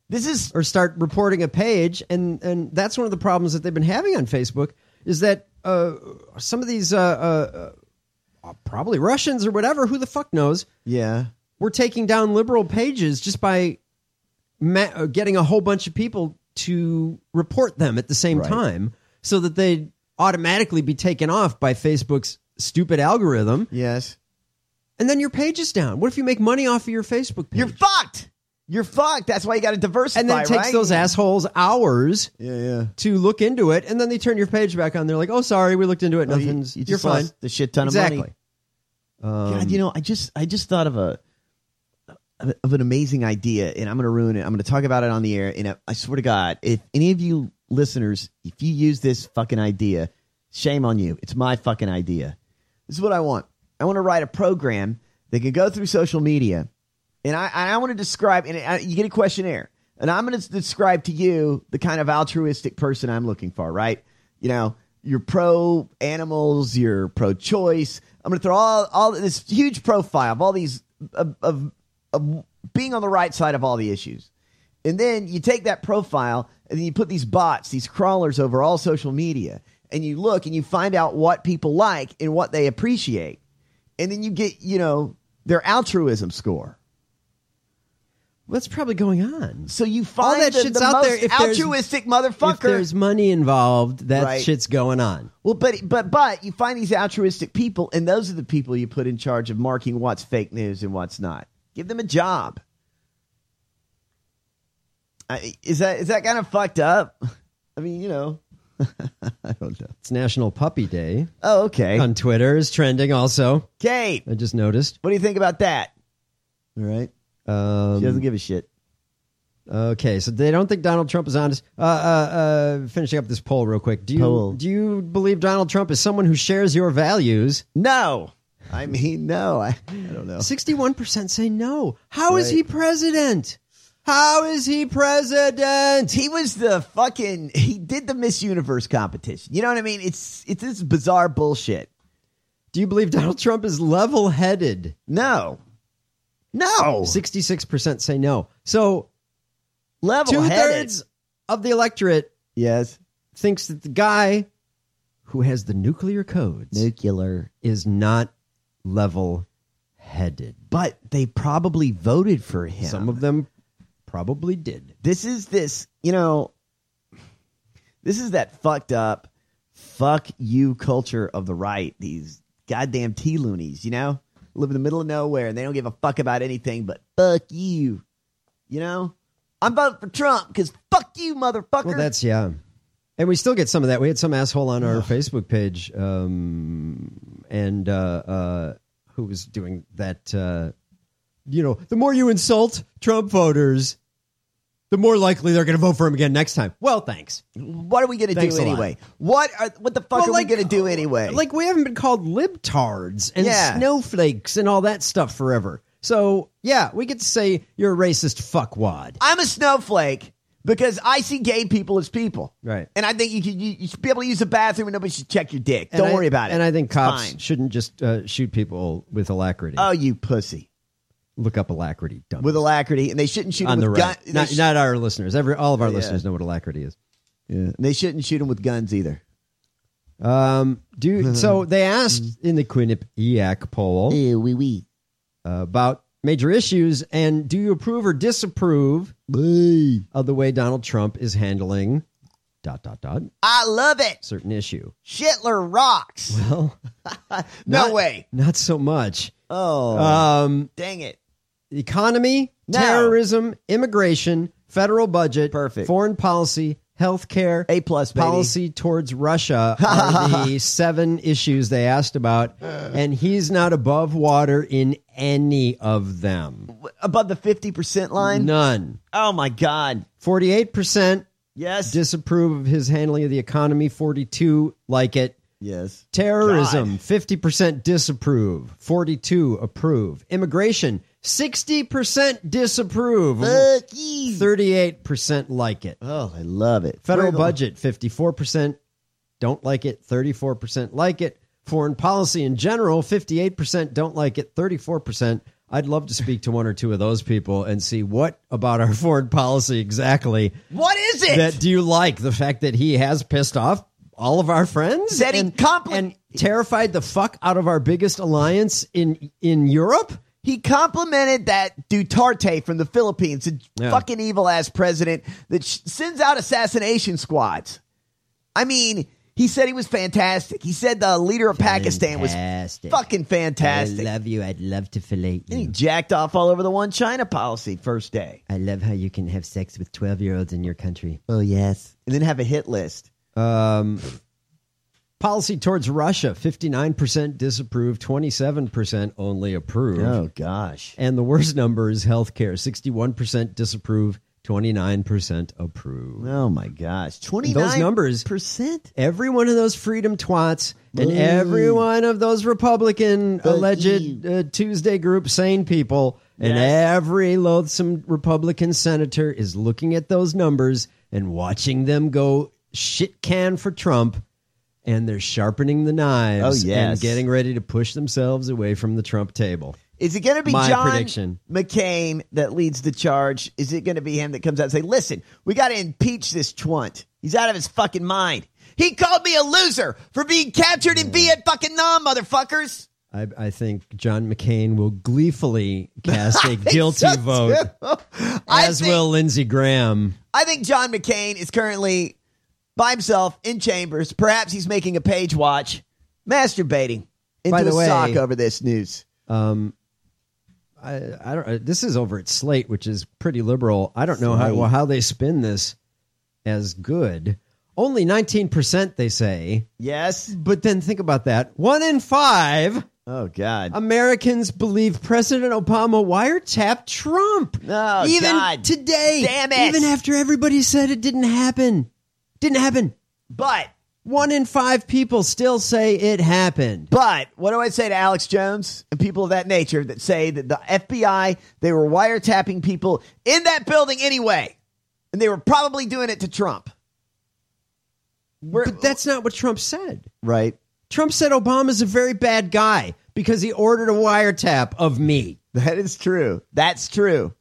This is or start reporting a page, and and that's one of the problems that they've been having on Facebook is that uh, some of these uh, uh, uh, probably Russians or whatever, who the fuck knows, yeah, were taking down liberal pages just by ma- uh, getting a whole bunch of people to report them at the same Right. time, so that they'd automatically be taken off by Facebook's stupid algorithm. Yes, and then your page is down. What if you make money off of your Facebook page? You're fucked. You're fucked. That's why you got to diversify, And then it takes right? those assholes hours yeah, yeah. to look into it, and then they turn your page back on. They're like, "Oh, sorry, we looked into it. Oh, you- Nothing's. you You are just fine." lost a shit ton of exactly. money. Um, God, you know, I just I just thought of a of an amazing idea, and I'm going to ruin it. I'm going to talk about it on the air, and I, I swear to God, if any of you listeners, if you use this fucking idea, shame on you. It's my fucking idea. This is what I want. I want to write a program that can go through social media, and I I want to describe, and I, you get a questionnaire, and I'm going to describe to you the kind of altruistic person I'm looking for, right? You know, you're pro animals, you're pro choice. I'm going to throw all all this huge profile of all these of, of of being on the right side of all the issues, and then you take that profile and then you put these bots, these crawlers over all social media, and you look and you find out what people like and what they appreciate, and then you get you know their altruism score. What's probably going on? So you All find that the, shit's the out most there. If there's- altruistic motherfucker. If there's money involved, that Right. shit's going on. Well, but but but you find these altruistic people, and those are the people you put in charge of marking what's fake news and what's not. Give them a job. I, is that is that kind of fucked up? I mean, you know, I don't know. It's National Puppy Day. Oh, okay. On Twitter is trending also. Kate, I just noticed. what do you think about that? All right. Um, She doesn't give a shit. Okay, so they don't think Donald Trump is honest. Uh, uh, uh, finishing up this poll real quick. Do you Poll. do you believe Donald Trump is someone who shares your values? No. I mean, no. I, I don't know. Sixty-one percent say no. How is Right. he president? How is he president? He was the fucking. He did the Miss Universe competition. You know what I mean? It's it's this bizarre bullshit. Do you believe Donald Trump is level-headed? No. No. Sixty-six percent say no. So Level two-thirds of the electorate Yes. thinks that the guy who has the nuclear codes Nuclear. is not level-headed. But they probably voted for him. Some of them probably did. This is this, you know, this is that fucked up, fuck you culture of the right. These goddamn T-loonies, you know? Live in the middle of nowhere and they don't give a fuck about anything but fuck you. You know? I'm voting for Trump because fuck you, motherfucker. Well, that's, yeah. And we still get some of that. We had some asshole on our Facebook page um, and uh, uh, who was doing that, uh, you know, the more you insult Trump voters, the more likely they're going to vote for him again next time. Well, thanks. What are we going to Thanks do a lot. anyway? What are, what the fuck Well, are like, we going to do anyway? Like, we haven't been called libtards and Yeah. snowflakes and all that stuff forever. So, yeah, we get to say you're a racist fuckwad. I'm a snowflake because I see gay people as people. Right. And I think you, can, you, you should be able to use the bathroom and nobody should check your dick. And Don't I- worry about it. And I think It's cops fine. shouldn't just uh, shoot people with alacrity. Oh, you pussy. Look up alacrity. Dumb. With alacrity. And they shouldn't shoot On them the with right. guns. Not, not our listeners. Every All of our Yeah. listeners know what alacrity is. Yeah. And they shouldn't shoot them with guns either. Um, do So they asked in the Quinnipiac poll Eh, oui, oui. uh, about major issues, and do you approve or disapprove of the way Donald Trump is handling dot, dot, dot, I love it. certain issue? Shitler rocks. Well, no not- way. Not so much. Oh, Um, dang it. economy, No. terrorism, immigration, federal budget, Perfect. foreign policy, healthcare, A plus, baby. policy towards Russia are the seven issues they asked about, and he's not above water in any of them. Above the fifty percent line? None. Oh, my God. forty-eight percent Yes. disapprove of his handling of the economy, forty-two like it. yes. Terrorism, God. fifty percent disapprove, forty-two approve. Immigration, sixty percent disapprove, Fuck you. thirty-eight percent like it. Oh, I love it. Federal Wiggle. budget, fifty-four percent don't like it, thirty-four percent like it. Foreign policy in general, fifty-eight percent don't like it, thirty-four percent I'd love to speak to one or two of those people and see what about our foreign policy exactly. What is it? That do you like? The fact that he has pissed off all of our friends? That he and, compli- and terrified the fuck out of our biggest alliance in, in Europe? He complimented that Duterte from the Philippines, a Yeah. fucking evil-ass president that sh- sends out assassination squads. I mean, he said he was fantastic. He said the leader of Pakistan was Fantastic. fucking fantastic. I love you. I'd love to fillet And he you. jacked off all over the one China policy first day. I love how you can have sex with twelve-year-olds in your country. Oh, yes. And then have a hit list. Um, policy towards Russia, fifty-nine percent disapprove, twenty-seven percent only approve. Oh, gosh. And the worst number is healthcare, sixty-one percent disapprove, twenty-nine percent approve. Oh, my gosh. twenty-nine percent? Those numbers, Percent? every one of those freedom twats and every one of those Republican alleged uh, Tuesday group sane people and Yes. every loathsome Republican senator is looking at those numbers and watching them go shit can for Trump, and they're sharpening the knives Oh, yes. and getting ready to push themselves away from the Trump table. Is it going to be My John prediction. McCain that leads the charge? Is it going to be him that comes out and say, listen, we got to impeach this twunt. He's out of his fucking mind. He called me a loser for being captured in Vietnam, motherfuckers. I, I think John McCain will gleefully cast a I think guilty so, vote, too. I as think- will Lindsey Graham. I think John McCain is currently by himself in chambers. Perhaps he's making a page watch, masturbating into By the a way- sock over this news. Um, I, I don't. uh, This is over at Slate, which is pretty liberal. I don't know how well, how they spin this as good. Only nineteen percent, they say. Yes. But then think about that. One in five Oh, God. Americans believe President Obama wiretapped Trump. Oh, even God. today. Damn it. Even after everybody said it didn't happen. Didn't happen. But, One in five people still say it happened. but, what do I say to Alex Jones and people of that nature that say that the F B I, they were wiretapping people in that building anyway, and they were probably doing it to Trump? We're- But that's not what Trump said. right. Trump said Obama's a very bad guy because he ordered a wiretap of me. That is true. That's true.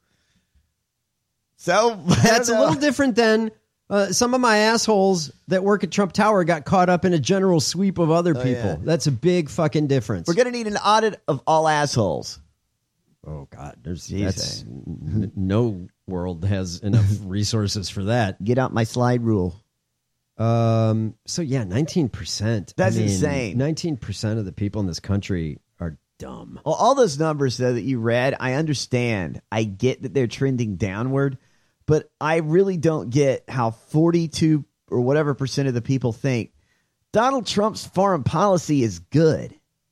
So, That's a little different than uh, some of my assholes that work at Trump Tower got caught up in a general sweep of other people. yeah. That's a big fucking difference. We're going to need an audit of all assholes. oh, God. There's Jeez, that's, n- no world has enough resources for that. Get out my slide rule. Um. So, yeah, nineteen percent. That's I mean, insane. nineteen percent of the people in this country are dumb. Well, all those numbers, though, that you read, I understand. I get that they're trending downward, but I really don't get how forty-two or whatever percent of the people think Donald Trump's foreign policy is good.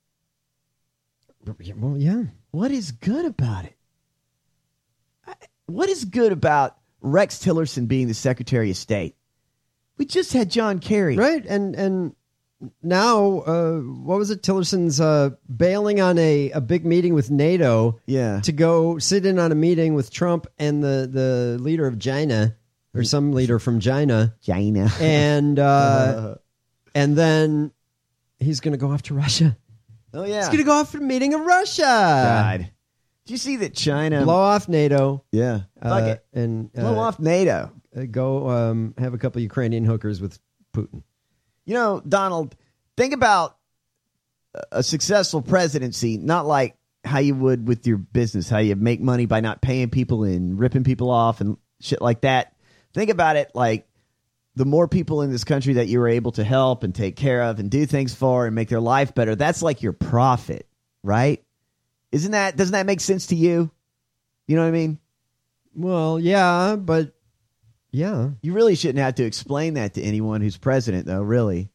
Well, yeah. What is good about it? I- What is good about Rex Tillerson being the Secretary of State? We just had John Kerry. Right, and and now, uh, what was it? Tillerson's uh, bailing on a, a big meeting with NATO Yeah. to go sit in on a meeting with Trump and the, the leader of China, or some leader from China, China. and uh, and then he's going to go off to Russia. Oh, yeah. He's going to go off to a meeting in Russia. God. Did you see that China... Blow off NATO. Yeah. Fuck uh, it. and uh, Blow off NATO. uh, go um, have a couple Ukrainian hookers with Putin. You know, Donald, think about a successful presidency, not like how you would with your business, how you make money by not paying people and ripping people off and shit like that. Think about it like the more people in this country that you were able to help and take care of and do things for and make their life better, that's like your profit, right? Isn't that, doesn't that make sense to you? You know what I mean? Well, yeah, but yeah. You really shouldn't have to explain that to anyone who's president, though, really.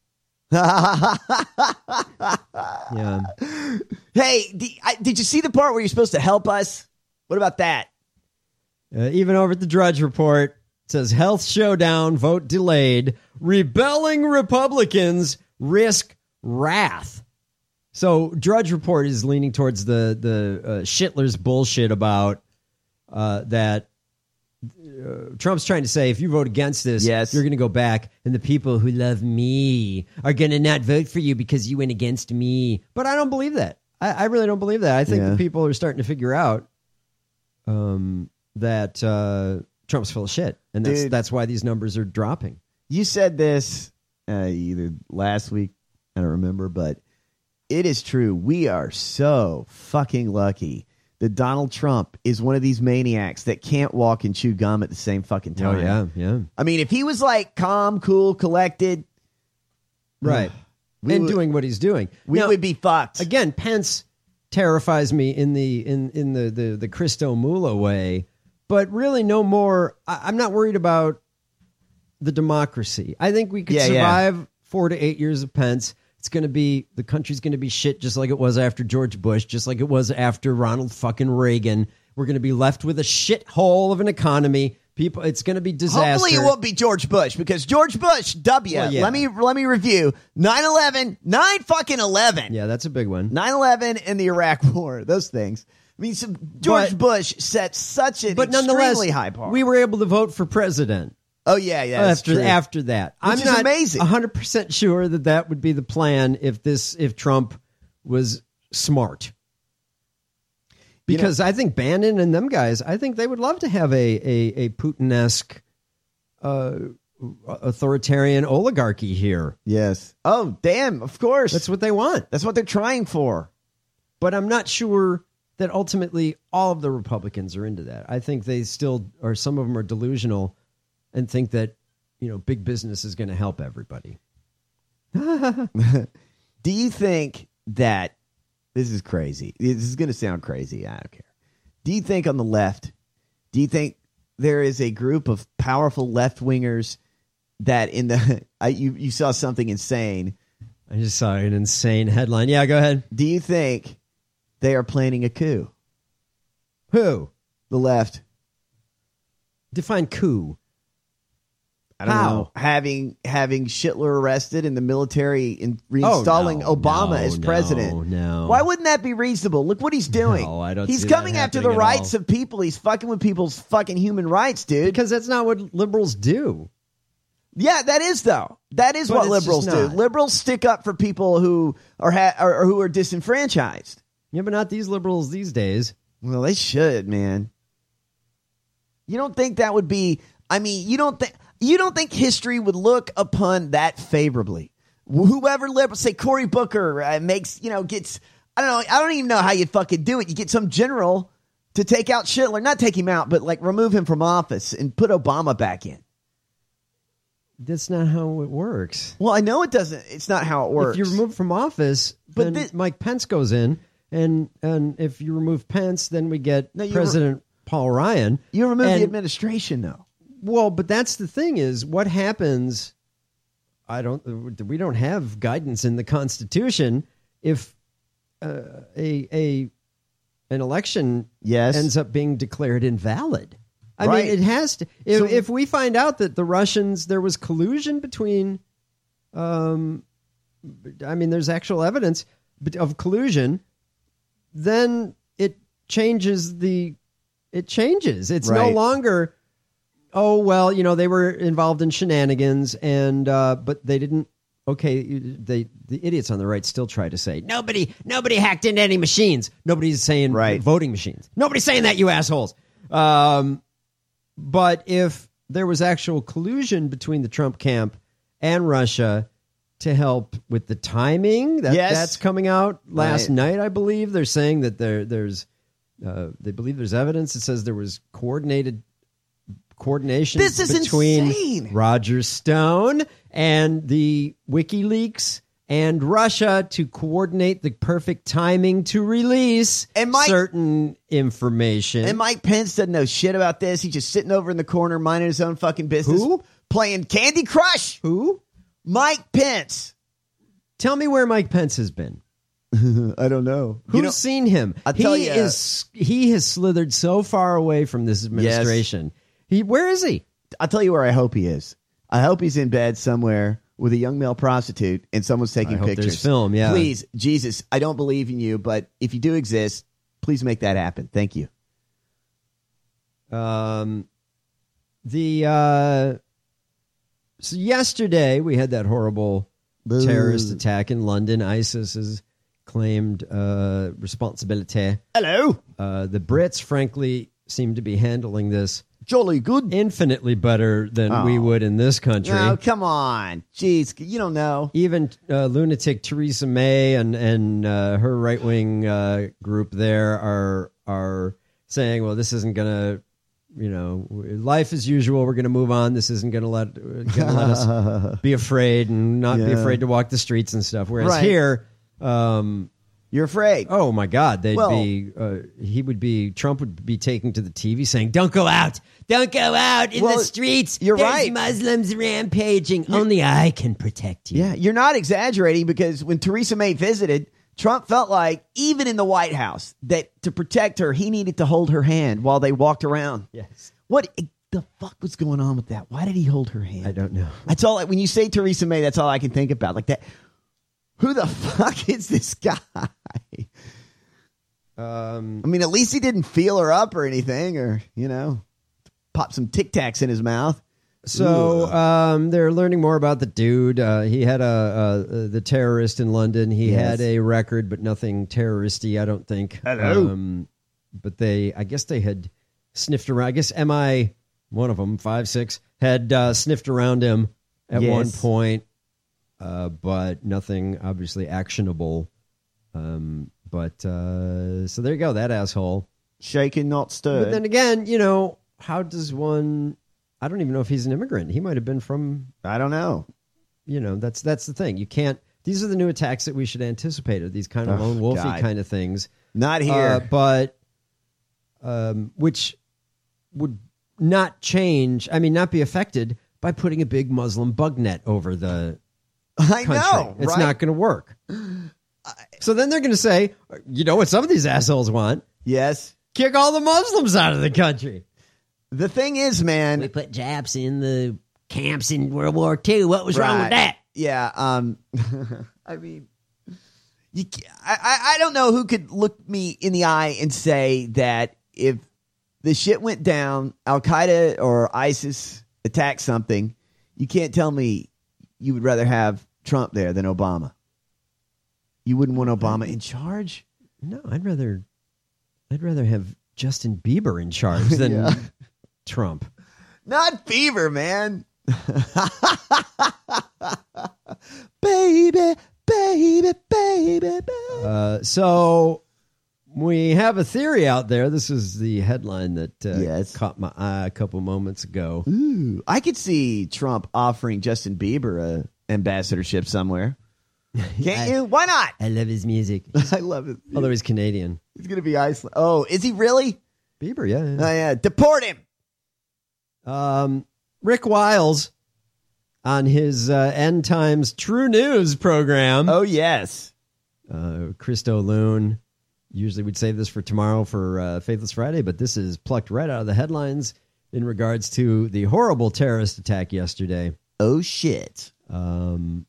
Yeah. Hey, did, I, did you see the part where you're supposed to help us? What about that? Uh, even over at the Drudge Report, it says health showdown, vote delayed. Rebelling Republicans risk wrath. So Drudge Report is leaning towards the the uh, Shitler's bullshit about uh, that uh, Trump's trying to say if you vote against this, Yes. you're going to go back, and the people who love me are going to not vote for you because you went against me. But I don't believe that. I, I really don't believe that. I think Yeah. the people are starting to figure out um, that uh, Trump's full of shit, and that's Dude. that's why these numbers are dropping. You said this uh, either last week, I don't remember, but it is true. We are so fucking lucky that Donald Trump is one of these maniacs that can't walk and chew gum at the same fucking time. Oh yeah, yeah, I mean, if he was like calm, cool, collected, right, we and would- doing what he's doing, we Now, would be fucked. again. Pence terrifies me in the in in the the the Christo Mula way, but really no more. I, I'm not worried about the democracy. I think we could Yeah, yeah. survive four to eight years of Pence. It's going to be, the country's going to be shit just like it was after George Bush, just like it was after Ronald fucking Reagan. We're going to be left with a shithole of an economy. People, it's going to be disaster. Hopefully it won't be George Bush, because George Bush, W. Well, yeah. Let me let me review nine eleven, nine fucking eleven. Yeah, that's a big one. nine eleven and the Iraq War, those things. I mean, so George But- Bush set such an But nonetheless, extremely high bar. we were able to vote for president. oh yeah, yeah. that's after true. after that, Which I'm is not amazing. one hundred percent sure that that would be the plan if this if Trump was smart. Because I think Bannon and them guys, I think they would love to have a a, a Putin-esque uh, authoritarian oligarchy here. Yes. Oh damn! Of course. That's what they want. That's what they're trying for. But I'm not sure that ultimately all of the Republicans are into that. I think they still, or some of them are delusional and think that, you know, big business is going to help everybody. Do you think that this is crazy? This is going to sound crazy. I don't care. Do you think on the left, do you think there is a group of powerful left wingers that in the, I, you, you saw something insane. I just saw an insane headline. Yeah, go ahead. Do you think they are planning a coup? Who? The left. Define coup. I don't How? know. Having having Schittler arrested and the military in reinstalling Oh, no, Obama no, as no, president. no. Why wouldn't that be reasonable? Look what he's doing. No, I don't He's see that coming after the happening at rights all. of people. He's fucking with people's fucking human rights, dude. Because that's not what liberals do. Yeah, that is though. That is But what it's liberals just do. not. Liberals stick up for people who are, ha- or, or who are disenfranchised. Yeah, but not these liberals these days. Well, they should, man. You don't think that would be? I mean, you don't think you don't think history would look upon that favorably? Whoever liberal, say Cory Booker uh, makes, you know, gets. I don't know. I don't even know how you fucking do it. You get some general to take out Schittler, not take him out, but like remove him from office and put Obama back in. That's not how it works. Well, I know it doesn't. It's not how it works. If you remove from office, But then thi- Mike Pence goes in, and and if you remove Pence, then we get No, you President Paul Ryan. you remove And- the administration, though. Well, but that's the thing is what happens. I don't. We don't have guidance in the Constitution if uh, a a an election Yes. ends up being declared invalid. I Right. mean, it has to. If, So- if we find out that the Russians, there was collusion between, um, I mean, there's actual evidence of collusion, then it changes the. It changes. It's no Right. longer. Oh well, you know they were involved in shenanigans, and uh, but they didn't. Okay, they the idiots on the right still try to say nobody nobody hacked into any machines. Nobody's saying Right. voting machines. Nobody's saying that, you assholes. Um, but if there was actual collusion between the Trump camp and Russia to help with the timing, that Yes. that's coming out last Right. night, I believe. They're saying that there there's uh, they believe there's evidence that says there was coordinated coordination This is between insane. Roger Stone and the WikiLeaks and Russia to coordinate the perfect timing to release And Mike- certain information. And Mike Pence doesn't know shit about this. He's just sitting over in the corner minding his own fucking business. Who? Playing Candy Crush. Who? Mike Pence. Tell me where Mike Pence has been. I don't know. Who's You know, seen him? I'll tell he you- is he has slithered so far away from this administration. He where is he? I'll tell you where I hope he is. I hope he's in bed somewhere with a young male prostitute and someone's taking I hope pictures. there's film, yeah. Please, Jesus, I don't believe in you, but if you do exist, please make that happen. Thank you. Um, the uh, so yesterday we had that horrible Boo. terrorist attack in London. ISIS has claimed uh, responsibility. Hello. Uh, the Brits, frankly, seem to be handling this jolly good, infinitely better than oh. we would in this country. No, come on. Jeez, you don't know. Even uh, lunatic Theresa May and and uh, her right wing uh, group there are are saying, well, this isn't going to, you know, life as usual. We're going to move on. This isn't going to let gonna let us be afraid and not yeah. be afraid to walk the streets and stuff. Whereas right. here, um, you're afraid. Oh my God, they'd well, be. Uh, he would be. Trump would be taking to the T V saying, "Don't go out. Don't go out in well, the streets. You're There's right. Muslims rampaging. You're, Only I can protect you." Yeah, you're not exaggerating, because when Theresa May visited, Trump felt like, even in the White House, that to protect her, he needed to hold her hand while they walked around. Yes. What the fuck was going on with that? Why did he hold her hand? I don't know. That's all. When you say Theresa May, that's all I can think about. Like that. Who the fuck is this guy? Um, I mean, at least he didn't feel her up or anything, or, you know, pop some Tic Tacs in his mouth. So um, they're learning more about the dude. Uh, he had a, a the terrorist in London. He Yes. had a record, but nothing terroristy, I don't think. Hello. Um, but they, I guess they had sniffed around. I guess M I, one of them, five, six, had uh, sniffed around him at Yes. one point, uh, but nothing obviously actionable. Um, but uh, so there you go, that asshole. Shaken, not stirred. But then again, you know, how does one... I don't even know if he's an immigrant. He might have been from... I don't know. You know, that's that's the thing. You can't... These are the new attacks that we should anticipate, are these kind of Oh, lone wolfy God. kind of things. Not here. Uh, but, um, which would not change, I mean, not be affected by putting a big Muslim bug net over the I country. know, It's right? not going to work. So then they're going to say, you know what some of these assholes want? Yes. Kick all the Muslims out of the country. The thing is, man... We put Japs in the camps in World War Two. What was wrong with that? Yeah. Um, I mean, you, I, I don't know who could look me in the eye and say that if the shit went down, Al-Qaeda or ISIS attacked something, you can't tell me you would rather have Trump there than Obama. You wouldn't want Obama in charge? No, I'd rather, I'd rather have Justin Bieber in charge than Yeah. Trump. Not Bieber, man. baby, baby, baby, baby. Uh, so we have a theory out there. This is the headline that uh, Yes. caught my eye a couple moments ago. Ooh, I could see Trump offering Justin Bieber a ambassadorship somewhere. Can't you? Why not? I love his music. I love it. Although he's Canadian. He's going to be Iceland. Oh, is he really? Bieber, yeah. Oh, yeah. yeah. Deport him. Um, Rick Wiles on his uh, End Times True News program. Oh, yes. Uh, Christo Loon. Usually we'd save this for tomorrow for uh, Faithless Friday, but this is plucked right out of the headlines in regards to the horrible terrorist attack yesterday. Oh, shit. Um,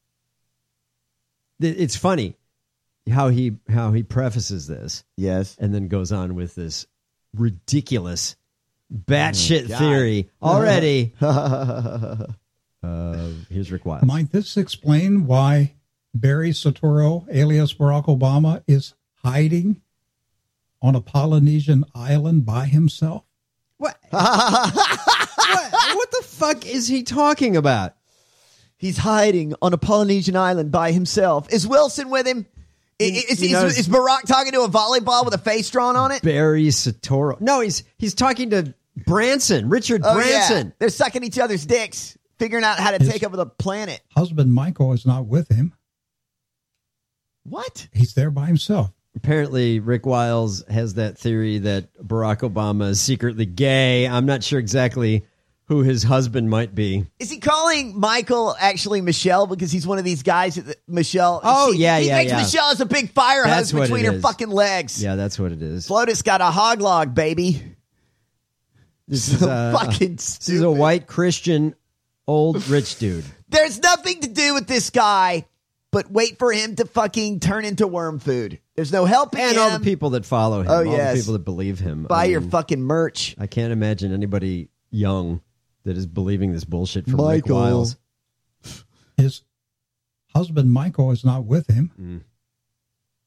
th- it's funny how he how he prefaces this, Yes. and then goes on with this ridiculous batshit God. theory already. uh, here's Rick Wiles. Might this explain why Barry Soetoro, alias Barack Obama, is hiding on a Polynesian island by himself? What? what? What the fuck is he talking about? He's hiding on a Polynesian island by himself. Is Wilson with him? Is, is, he is, knows- is Barack talking to a volleyball with a face drawn on it? Barry Soetoro. No, he's he's talking to Branson, Richard Oh, Branson. yeah. They're sucking each other's dicks, figuring out how to His- take over the planet. Husband Michael is not with him. What? He's there by himself. Apparently, Rick Wiles has that theory that Barack Obama is secretly gay. I'm not sure exactly who his husband might be. Is he calling Michael actually Michelle because he's one of these guys that Michelle? Oh, she- yeah, he yeah, thinks yeah. Michelle has a big fire That's hose what between it her is. fucking legs. Yeah, that's what it is. Flotus got a hog log, baby. This So is, uh, fucking this is stupid. a white Christian old rich dude. There's nothing to do with this guy, but wait for him to fucking turn into worm food. There's no helping And him. all the people that follow him. Oh, all yes. the people that believe him. Buy I your mean, fucking merch. I can't imagine anybody young that is believing this bullshit from Rick Michael. Wiles. His husband Michael is not with him.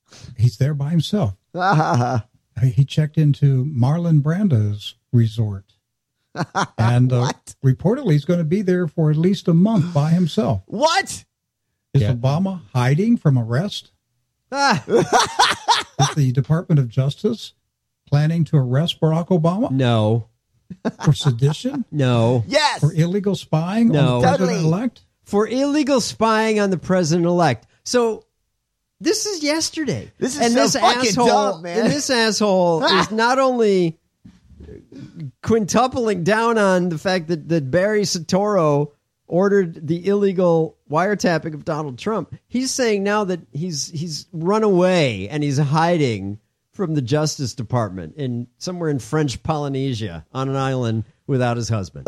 he's there by himself. He checked into Marlon Brando's resort. And uh, reportedly he's going to be there for at least a month by himself. What? Is Yeah. Obama hiding from arrest? Ah, Is the Department of Justice planning to arrest Barack Obama no, for sedition? no. Yes. For illegal spying No. on the Totally. president-elect? For illegal spying on the president-elect. So this is yesterday. This is and so this fucking asshole, dumb, man. And this asshole is not only quintupling down on the fact that, that Barry Soetoro ordered the illegal wiretapping of Donald Trump. He's saying now that he's he's run away and he's hiding from the Justice Department in somewhere in French Polynesia on an island without his husband.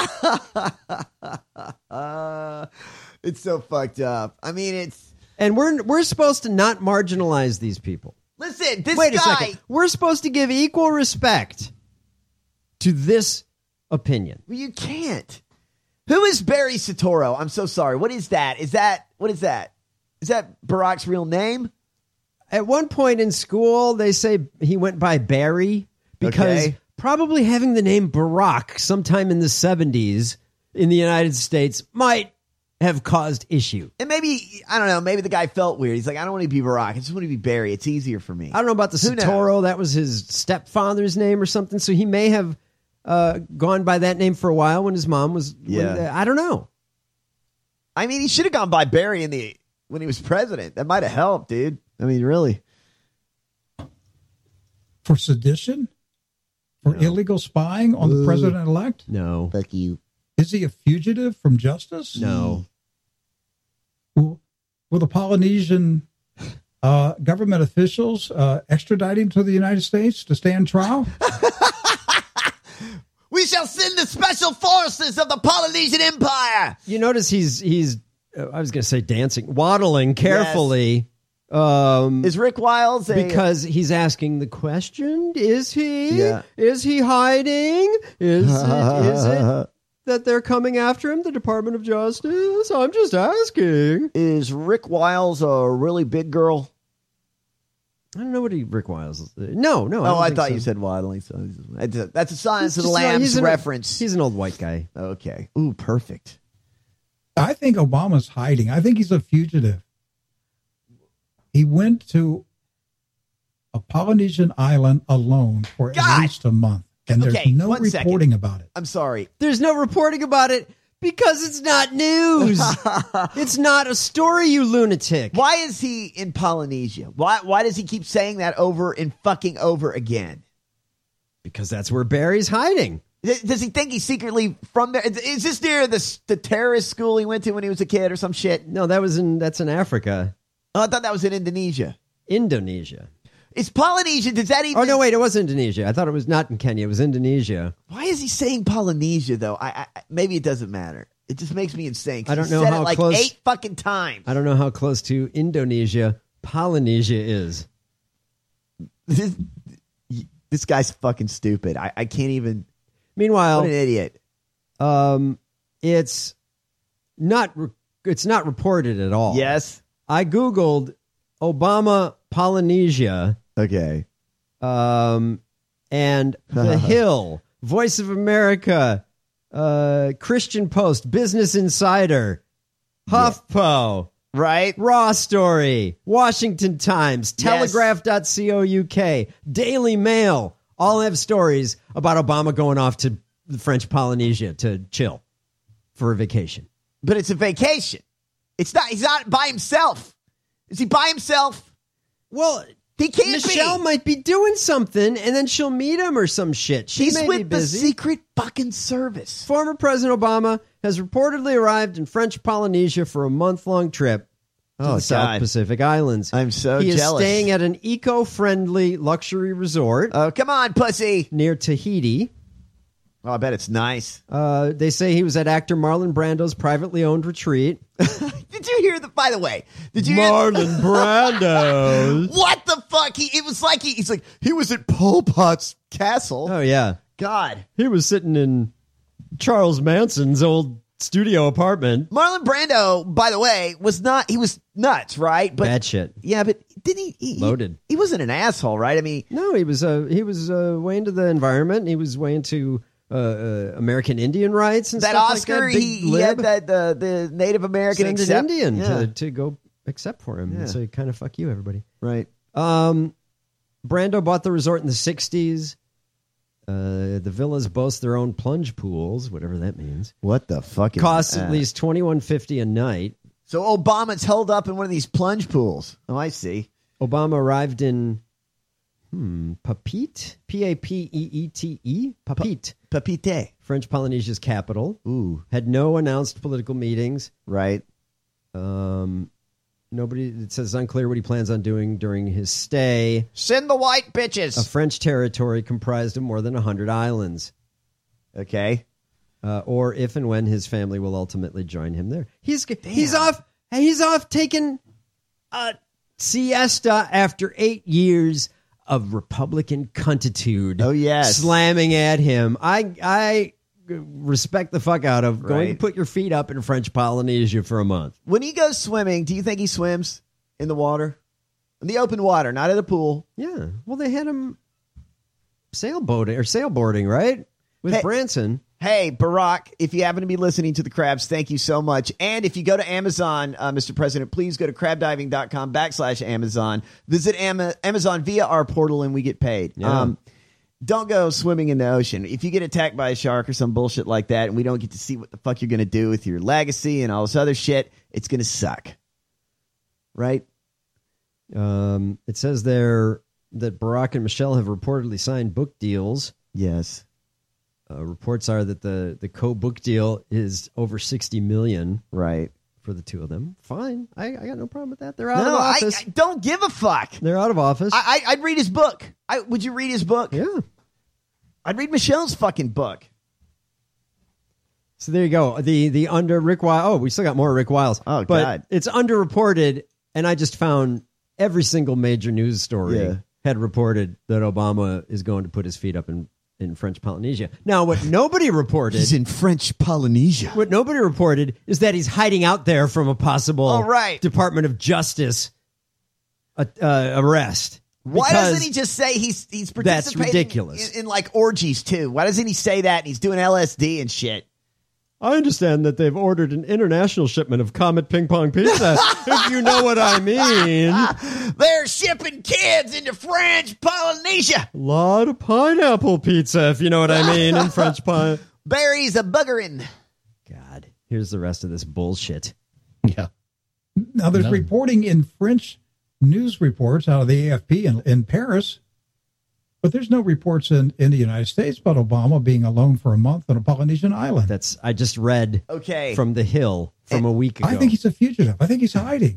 Uh, it's so fucked up. I mean, it's And we're we're supposed to not marginalize these people. listen. This Wait a guy. second. We're supposed to give equal respect to this opinion. Well, you can't. Who is Barry Soetoro? I'm so sorry. What is that? Is that what is that? Is that Barack's real name? At one point in school, they say he went by Barry because Okay. probably having the name Barack sometime in the seventies in the United States might have caused issue. And maybe I don't know. Maybe the guy felt weird. He's like, I don't want to be Barack. I just want to be Barry. It's easier for me. I don't know about the Who knows? Soetoro. That was his stepfather's name or something. So he may have uh, gone by that name for a while when his mom was. when- Yeah. I don't know. I mean, he should have gone by Barry in the when he was president. That might have helped, dude. I mean, really. For sedition? For illegal spying on the president-elect? No. Fuck you. Is he a fugitive from justice? No. Will, will the Polynesian uh, government officials uh, extradite him to the United States to stand trial? We shall send the special forces of the Polynesian Empire. You notice he's he's uh, I was going to say dancing, waddling carefully. Um, Is Rick Wiles a, because he's asking the question: Is he? Yeah. Is he hiding? Is it, is it that they're coming after him? The Department of Justice? I'm just asking. is Rick Wiles a really big girl? I don't know what he Rick Wiles. Is. No, no. Oh, don't I think thought so. you said waddling. So that's a, that's a Silence He's of the just- uh, Lambs he's an- reference. He's an old white guy. Okay. Ooh, perfect. I think Obama's hiding. I think he's a fugitive. He went to a Polynesian island alone for God! at least a month. And there's Okay, no one reporting second. about it. I'm sorry. There's no reporting about it because it's not news. It's not a story, you lunatic. Why is he in Polynesia? Why why does he keep saying that over and fucking over again? Because that's where Barry's hiding. Does he think he's secretly from there? Is this near the the terrorist school he went to when he was a kid or some shit? No, that was in that's in Africa. Oh, I thought that was in Indonesia. Indonesia. Is Polynesia, does that even... Oh, no, wait, it was Indonesia. I thought it was not in Kenya. It was Indonesia. Why is he saying Polynesia, though? I, I Maybe it doesn't matter. It just makes me insane. 'cause I don't he know said how it like close- eight fucking times. I don't know how close to Indonesia Polynesia is. This, this guy's fucking stupid. I, I can't even... Meanwhile, What an idiot. um, it's not re- it's not reported at all. Yes? I Googled Obama Polynesia Okay. um, and The Hill, Voice of America, uh, Christian Post, Business Insider, HuffPo, Right? Raw Story, Washington Times, Yes. Telegraph dot co.uk, Daily Mail, all have stories about Obama going off to the French Polynesia to chill for a vacation. But it's a vacation. It's not... He's not by himself. Is he by himself? Well, He can't Michelle be. might be doing something, and then she'll meet him or some shit. She He's may be with the busy. Secret fucking Service. Former President Obama has reportedly arrived in French Polynesia for a month-long trip to Oh, the South God. Pacific Islands. I'm so he jealous. is staying at an eco-friendly luxury resort Oh, come on, pussy. near Tahiti. Oh, I bet it's nice. Uh, they say he was at actor Marlon Brando's privately owned retreat. Did you hear the... By the way, did you hear... Marlon Brando. What the fuck? He, it was like he, he's like, he was at Pol Pot's castle. Oh, yeah. God. He was sitting in Charles Manson's old studio apartment. Marlon Brando, by the way, was not, he was nuts, right? But Bad shit. Yeah, but didn't he? he Loaded. He, he wasn't an asshole, right? I mean, no, he was uh, he was uh, way into the environment. He was way into uh, uh, American Indian rights and that stuff Oscar, like that. Big he, he lib. had that the, the Native American Send accept, an Indian yeah. to, to go accept for him Yeah. and say, kind of fuck you, everybody. Right. Um, Brando bought the resort in the sixties. Uh, the villas boast their own plunge pools, whatever that means. What the fuck? Is Costs that? at least twenty-one fifty a night. So Obama's held up in one of these plunge pools. Oh, I see. Obama arrived in hmm, Papeete, P A P E E T E, Papeete, Papeete, French Polynesia's capital. Ooh, had no announced political meetings. Right. Um, nobody. It says it's unclear what he plans on doing during his stay. Send the white bitches. A French territory comprised of more than a hundred islands. Okay. Uh, or if and when his family will ultimately join him there. He's he's off. He's off taking a siesta after eight years of Republican cuntitude. Oh yes, slamming at him. I I respect the fuck out of going to Right. put your feet up in French Polynesia for a month. When he goes swimming, do you think he swims in the water? In the open water, not at a pool. Yeah. Well, they had him sailboating or sailboarding, right? With Hey- Branson. Hey, Barack, if you happen to be listening to the Crabs, thank you so much. And if you go to Amazon, uh, Mister President, please go to crabdiving.com backslash Amazon. Visit Ama- Amazon via our portal and we get paid. Yeah. Um, don't go swimming in the ocean. If you get attacked by a shark or some bullshit like that and we don't get to see what the fuck you're going to do with your legacy and all this other shit, it's going to suck. Right? Um, it says there that Barack and Michelle have reportedly signed book deals. Yes. Uh, reports are that the, the co-book deal is over sixty million dollars Right. for the two of them. Fine. I, I got no problem with that. They're out No, of I, office. I don't give a fuck. They're out of office. I, I, I'd read his book. I, would you read his book? Yeah. I'd read Michelle's fucking book. So there you go. The the under Rick Wiles. Oh, we still got more Rick Wiles. Oh, but God. it's underreported, and I just found every single major news story Yeah. had reported that Obama is going to put his feet up in, in French Polynesia. Now, what nobody reported... He's in French Polynesia. What nobody reported is that he's hiding out there from a possible Oh, right. Department of Justice uh, uh, arrest. Why Because doesn't he just say he's he's that's participating ridiculous. In, in like orgies too? Why doesn't he say that and he's doing L S D and shit? I understand that they've ordered an international shipment of Comet Ping Pong Pizza, if you know what I mean. They're shipping kids into French Polynesia. A lot of pineapple pizza, if you know what I mean, in French pie. Barry's a buggerin'. God, here's the rest of this bullshit. Yeah. Now, there's No. reporting in French news reports out of the A F P in, in Paris, but there's no reports in, in the United States about Obama being alone for a month on a Polynesian island. That's I just read Okay. from The Hill from a week ago. I think he's a fugitive. I think he's hiding.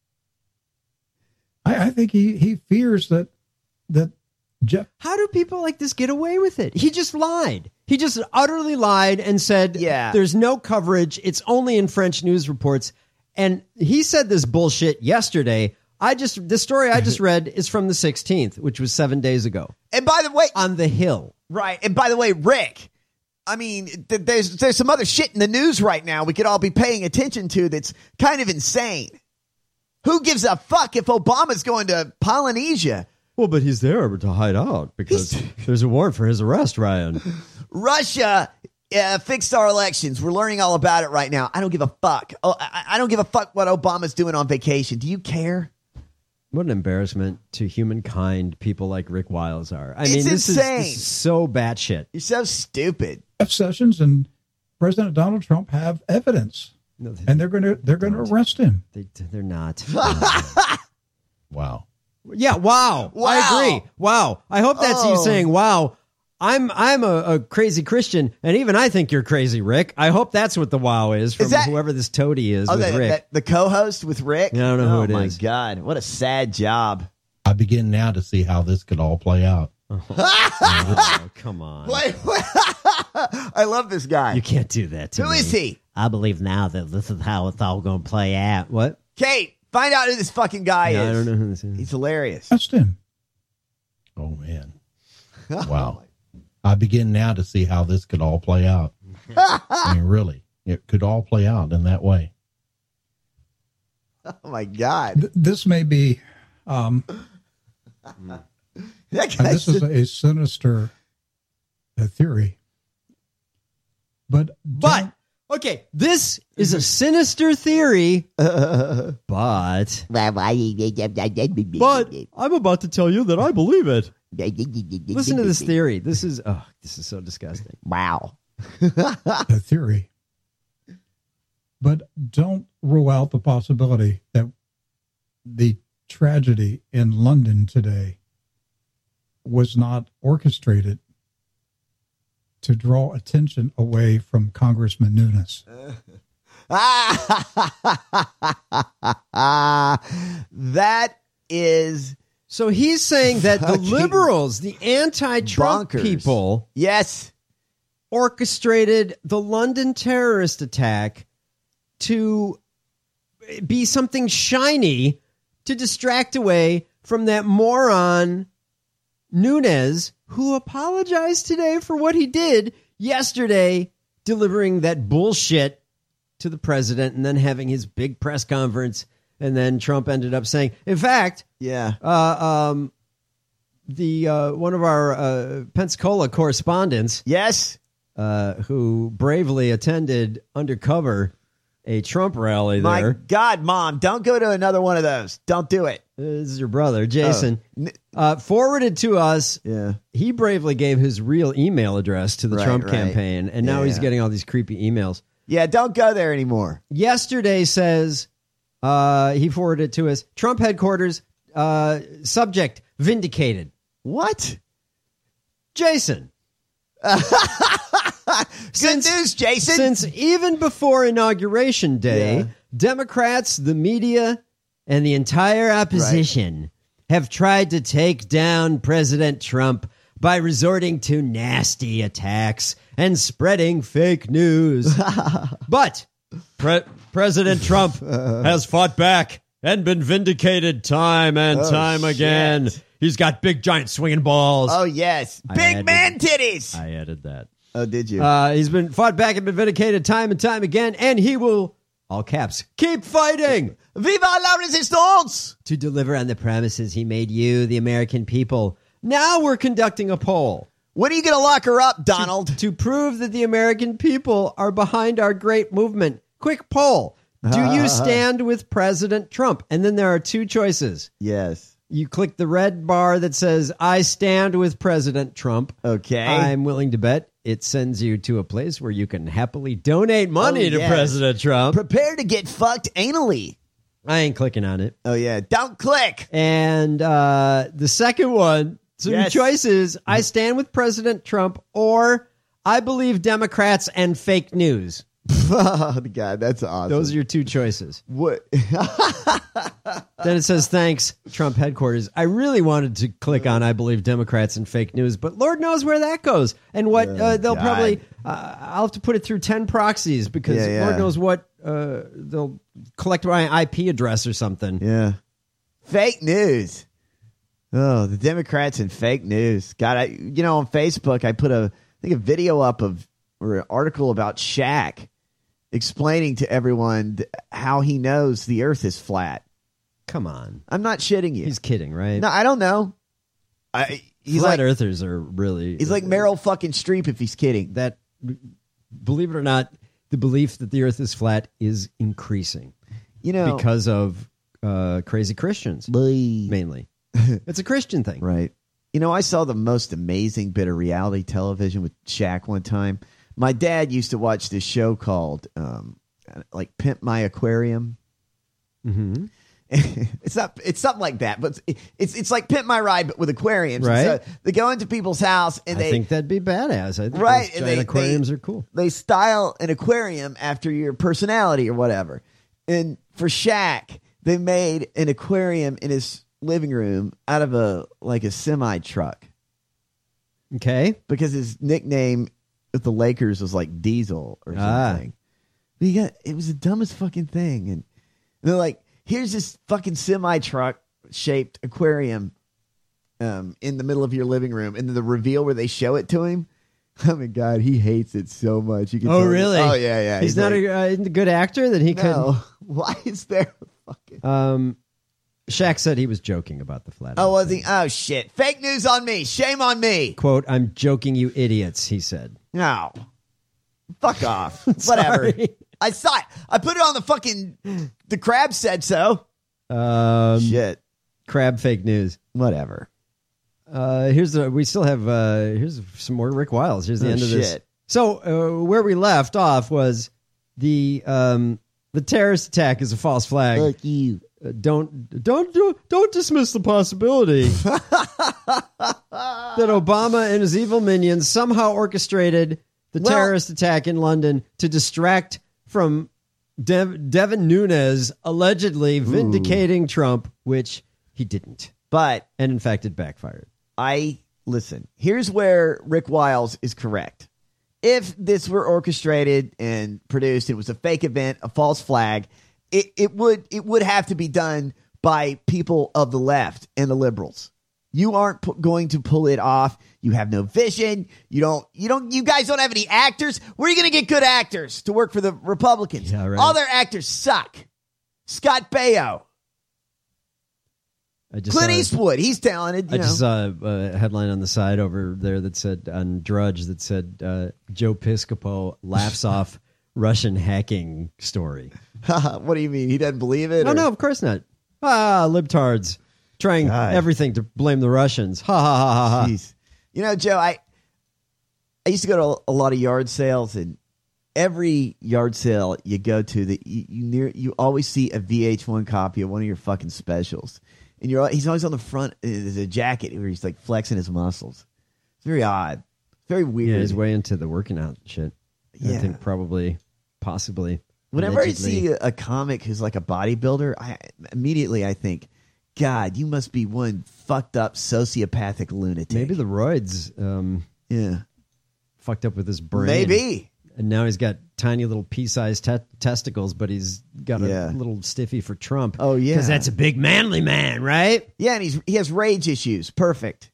I, I think he, he fears that that Jeff. How do people like this get away with it? He just lied. He just utterly lied and said, Yeah. there's no coverage. It's only in French news reports. And he said this bullshit yesterday. I just, the story I just read is from the sixteenth, which was seven days ago. And by the way, On The Hill. right. And by the way, Rick, I mean, th- there's there's some other shit in the news right now we could all be paying attention to that's kind of insane. Who gives a fuck if Obama's going to Polynesia? Well, but he's there to hide out because there's a warrant for his arrest, Ryan. Russia uh, fixed our elections. We're learning all about it right now. I don't give a fuck. Oh, I, I don't give a fuck what Obama's doing on vacation. Do you care? What an embarrassment to humankind people like Rick Wiles are. I It's mean, this is, insane. this is so batshit. You're so stupid. Jeff Sessions and President Donald Trump have evidence, No, they, and they're going to they're going to arrest him. they, they're not. Wow. Yeah, wow. Wow. I agree. Wow. I hope that's you Oh. saying, wow, I'm I'm a, a crazy Christian, and even I think you're crazy, Rick. I hope that's what the wow is from Is that- whoever this toady is Oh, with the, Rick. that- the co-host with Rick? Yeah, I don't know who oh it my is. God. What a sad job. I begin now to see how this could all play out. Oh, come on. Wait, wait. I love this guy. You can't do that to Who me. is he? I believe now that this is how it's all going to play out. What? Kate, find out who this fucking guy No, is. I don't know who this is. He's hilarious. Arrest him. Oh, man. Wow. I begin now to see how this could all play out. I mean, really. it could all play out in that way. Oh my God! Th- this may be. Um, that and this is a sinister uh, theory, but But okay, this is a sinister theory. But but I'm about to tell you that I believe it. Listen to this theory. This is oh, this is so disgusting. Wow. a theory. But don't rule out the possibility that the tragedy in London today was not orchestrated to draw attention away from Congressman Nunes. That is... So he's saying that the liberals, the anti-Trump bonkers. people, yes, orchestrated the London terrorist attack to be something shiny to distract away from that moron Nunes, who apologized today for what he did yesterday, delivering that bullshit to the president and then having his big press conference. And then Trump ended up saying, in fact, yeah, uh, um, the uh, one of our uh, Pensacola correspondents, yes, uh, who bravely attended undercover a Trump rally my there. God, Mom, don't go to another one of those. Don't do it. This is your brother, Jason. Oh. Uh, forwarded to us. Yeah, he bravely gave his real email address to the right, Trump right. campaign, and now yeah. he's getting all these creepy emails. Yeah, don't go there anymore. Yesterday says uh, he forwarded it to us. Trump headquarters. Uh, subject vindicated. What, Jason? Good since, news, Jason. Since even before Inauguration Day, Yeah. Democrats, the media, and the entire opposition right. have tried to take down President Trump by resorting to nasty attacks and spreading fake news. But Pre- President Trump has fought back and been vindicated time and Oh, time again. shit. He's got big, giant swinging balls. Oh, yes. I Big added- man titties. I added that. Oh, did you? Uh, he's been fought back and been vindicated time and time again, and he will, all caps, keep fighting Viva la resistance! to deliver on the promises he made you, the American people. Now we're conducting a poll. When are you going to lock her up, Donald? To, to prove that the American people are behind our great movement. Quick poll. Do you stand with President Trump? And then there are two choices. Yes. You click the red bar that says, I stand with President Trump. Okay. I'm willing to bet it sends you to a place where you can happily donate money Oh, to yes. President Trump. Prepare to get fucked anally. I ain't clicking on it. Oh, yeah. Don't click. And uh, the second one, so Yes. your choice is, I stand with President Trump, or I believe Democrats and fake news. Oh, God, that's awesome. Those are your two choices. What? Then it says, thanks, Trump headquarters. I really wanted to click on I believe Democrats and fake news, but Lord knows where that goes. And what uh, they'll God. probably, uh, I'll have to put it through ten proxies because Yeah, yeah. Lord knows what, uh, they'll collect my I P address or something. Yeah. Fake news. Oh, the Democrats and fake news. God, I, you know, on Facebook, I put a, I think a video up of, or an article about Shaq explaining to everyone th- how he knows the earth is flat. Come on. I'm not shitting you. He's kidding, right? No, I don't know. I, he's Flat like, earthers are really... he's like Meryl fucking Streep if he's kidding. That, believe it or not, the belief that the earth is flat is increasing. You know, Because of uh, crazy Christians, Boy. mainly. It's a Christian thing. Right. You know, I saw the most amazing bit of reality television with Shaq one time. My dad used to watch this show called, um, like, Pimp My Aquarium. Mm-hmm. It's not. It's something like that, but it's it's like Pimp My Ride, but with aquariums. Right. So they go into people's house and I they think that'd be badass. I think right, those and giant they, aquariums they, are cool. They style an aquarium after your personality or whatever. And for Shaq, they made an aquarium in his living room out of a like a semi truck. Okay. Because his nickname with the Lakers was like Diesel or Ah. something. But you got, it was the dumbest fucking thing. And they're like, here's this fucking semi truck shaped aquarium um, in the middle of your living room. And then the reveal where they show it to him, Oh my God, he hates it so much. You can Oh tell really? Oh yeah, yeah. He's, He's not like, a, a good actor that he no. could. Why is there a fucking? Um, Shaq said he was joking about the flat. Oh, Earth was thing. he? Oh shit! Fake news on me. Shame on me. Quote: "I'm joking, you idiots," he said. No, fuck off. Whatever. I saw it. I put it on the fucking. The crab said so. Um, Shit. Crab fake news. Whatever. Uh, here's the. We still have. Uh, here's some more Rick Wiles. Here's the Oh, end of this. shit. So uh, where we left off was the um the terrorist attack is a false flag. Fuck you. Uh, don't don't don't don't dismiss the possibility that Obama and his evil minions somehow orchestrated the Well- terrorist attack in London to distract from Dev- Devin Nunes allegedly vindicating Trump, which he didn't. But And in fact, it backfired. I listen. Here's where Rick Wiles is correct. If this were orchestrated and produced, it was a fake event, a false flag. It, it would it would have to be done by people of the left and the liberals. You aren't pu- going to pull it off. You have no vision. You don't. You don't. You guys don't have any actors. Where are you going to get good actors to work for the Republicans? Yeah, right. All their actors suck. Scott Baio, I just Clint saw- Eastwood. He's talented. You I know. just saw a headline on the side over there that said on Drudge that said uh, Joe Piscopo laughs off Russian hacking story. What do you mean? He doesn't believe it? No, or- no, of course not. Ah, libtards trying God. everything to blame the Russians. Ha ha ha ha ha. Jeez. You know, Joe, I I used to go to a lot of yard sales, and every yard sale you go to, that you, you near you always see a V H one copy of one of your fucking specials, and you're he's always on the front. There's a jacket where he's like flexing his muscles. It's very odd, very weird. Yeah, he's way into the working out shit. I Yeah. think probably, possibly. Whenever allegedly. I see a, a comic who's like a bodybuilder, I immediately I think, God, you must be one fucked up sociopathic lunatic. Maybe the roids um, yeah, fucked up with his brain. maybe. And now he's got tiny little pea-sized te- testicles, but he's got a Yeah. little stiffy for Trump. Oh yeah, Because that's a big manly man, right? yeah, and he's he has rage issues. Perfect.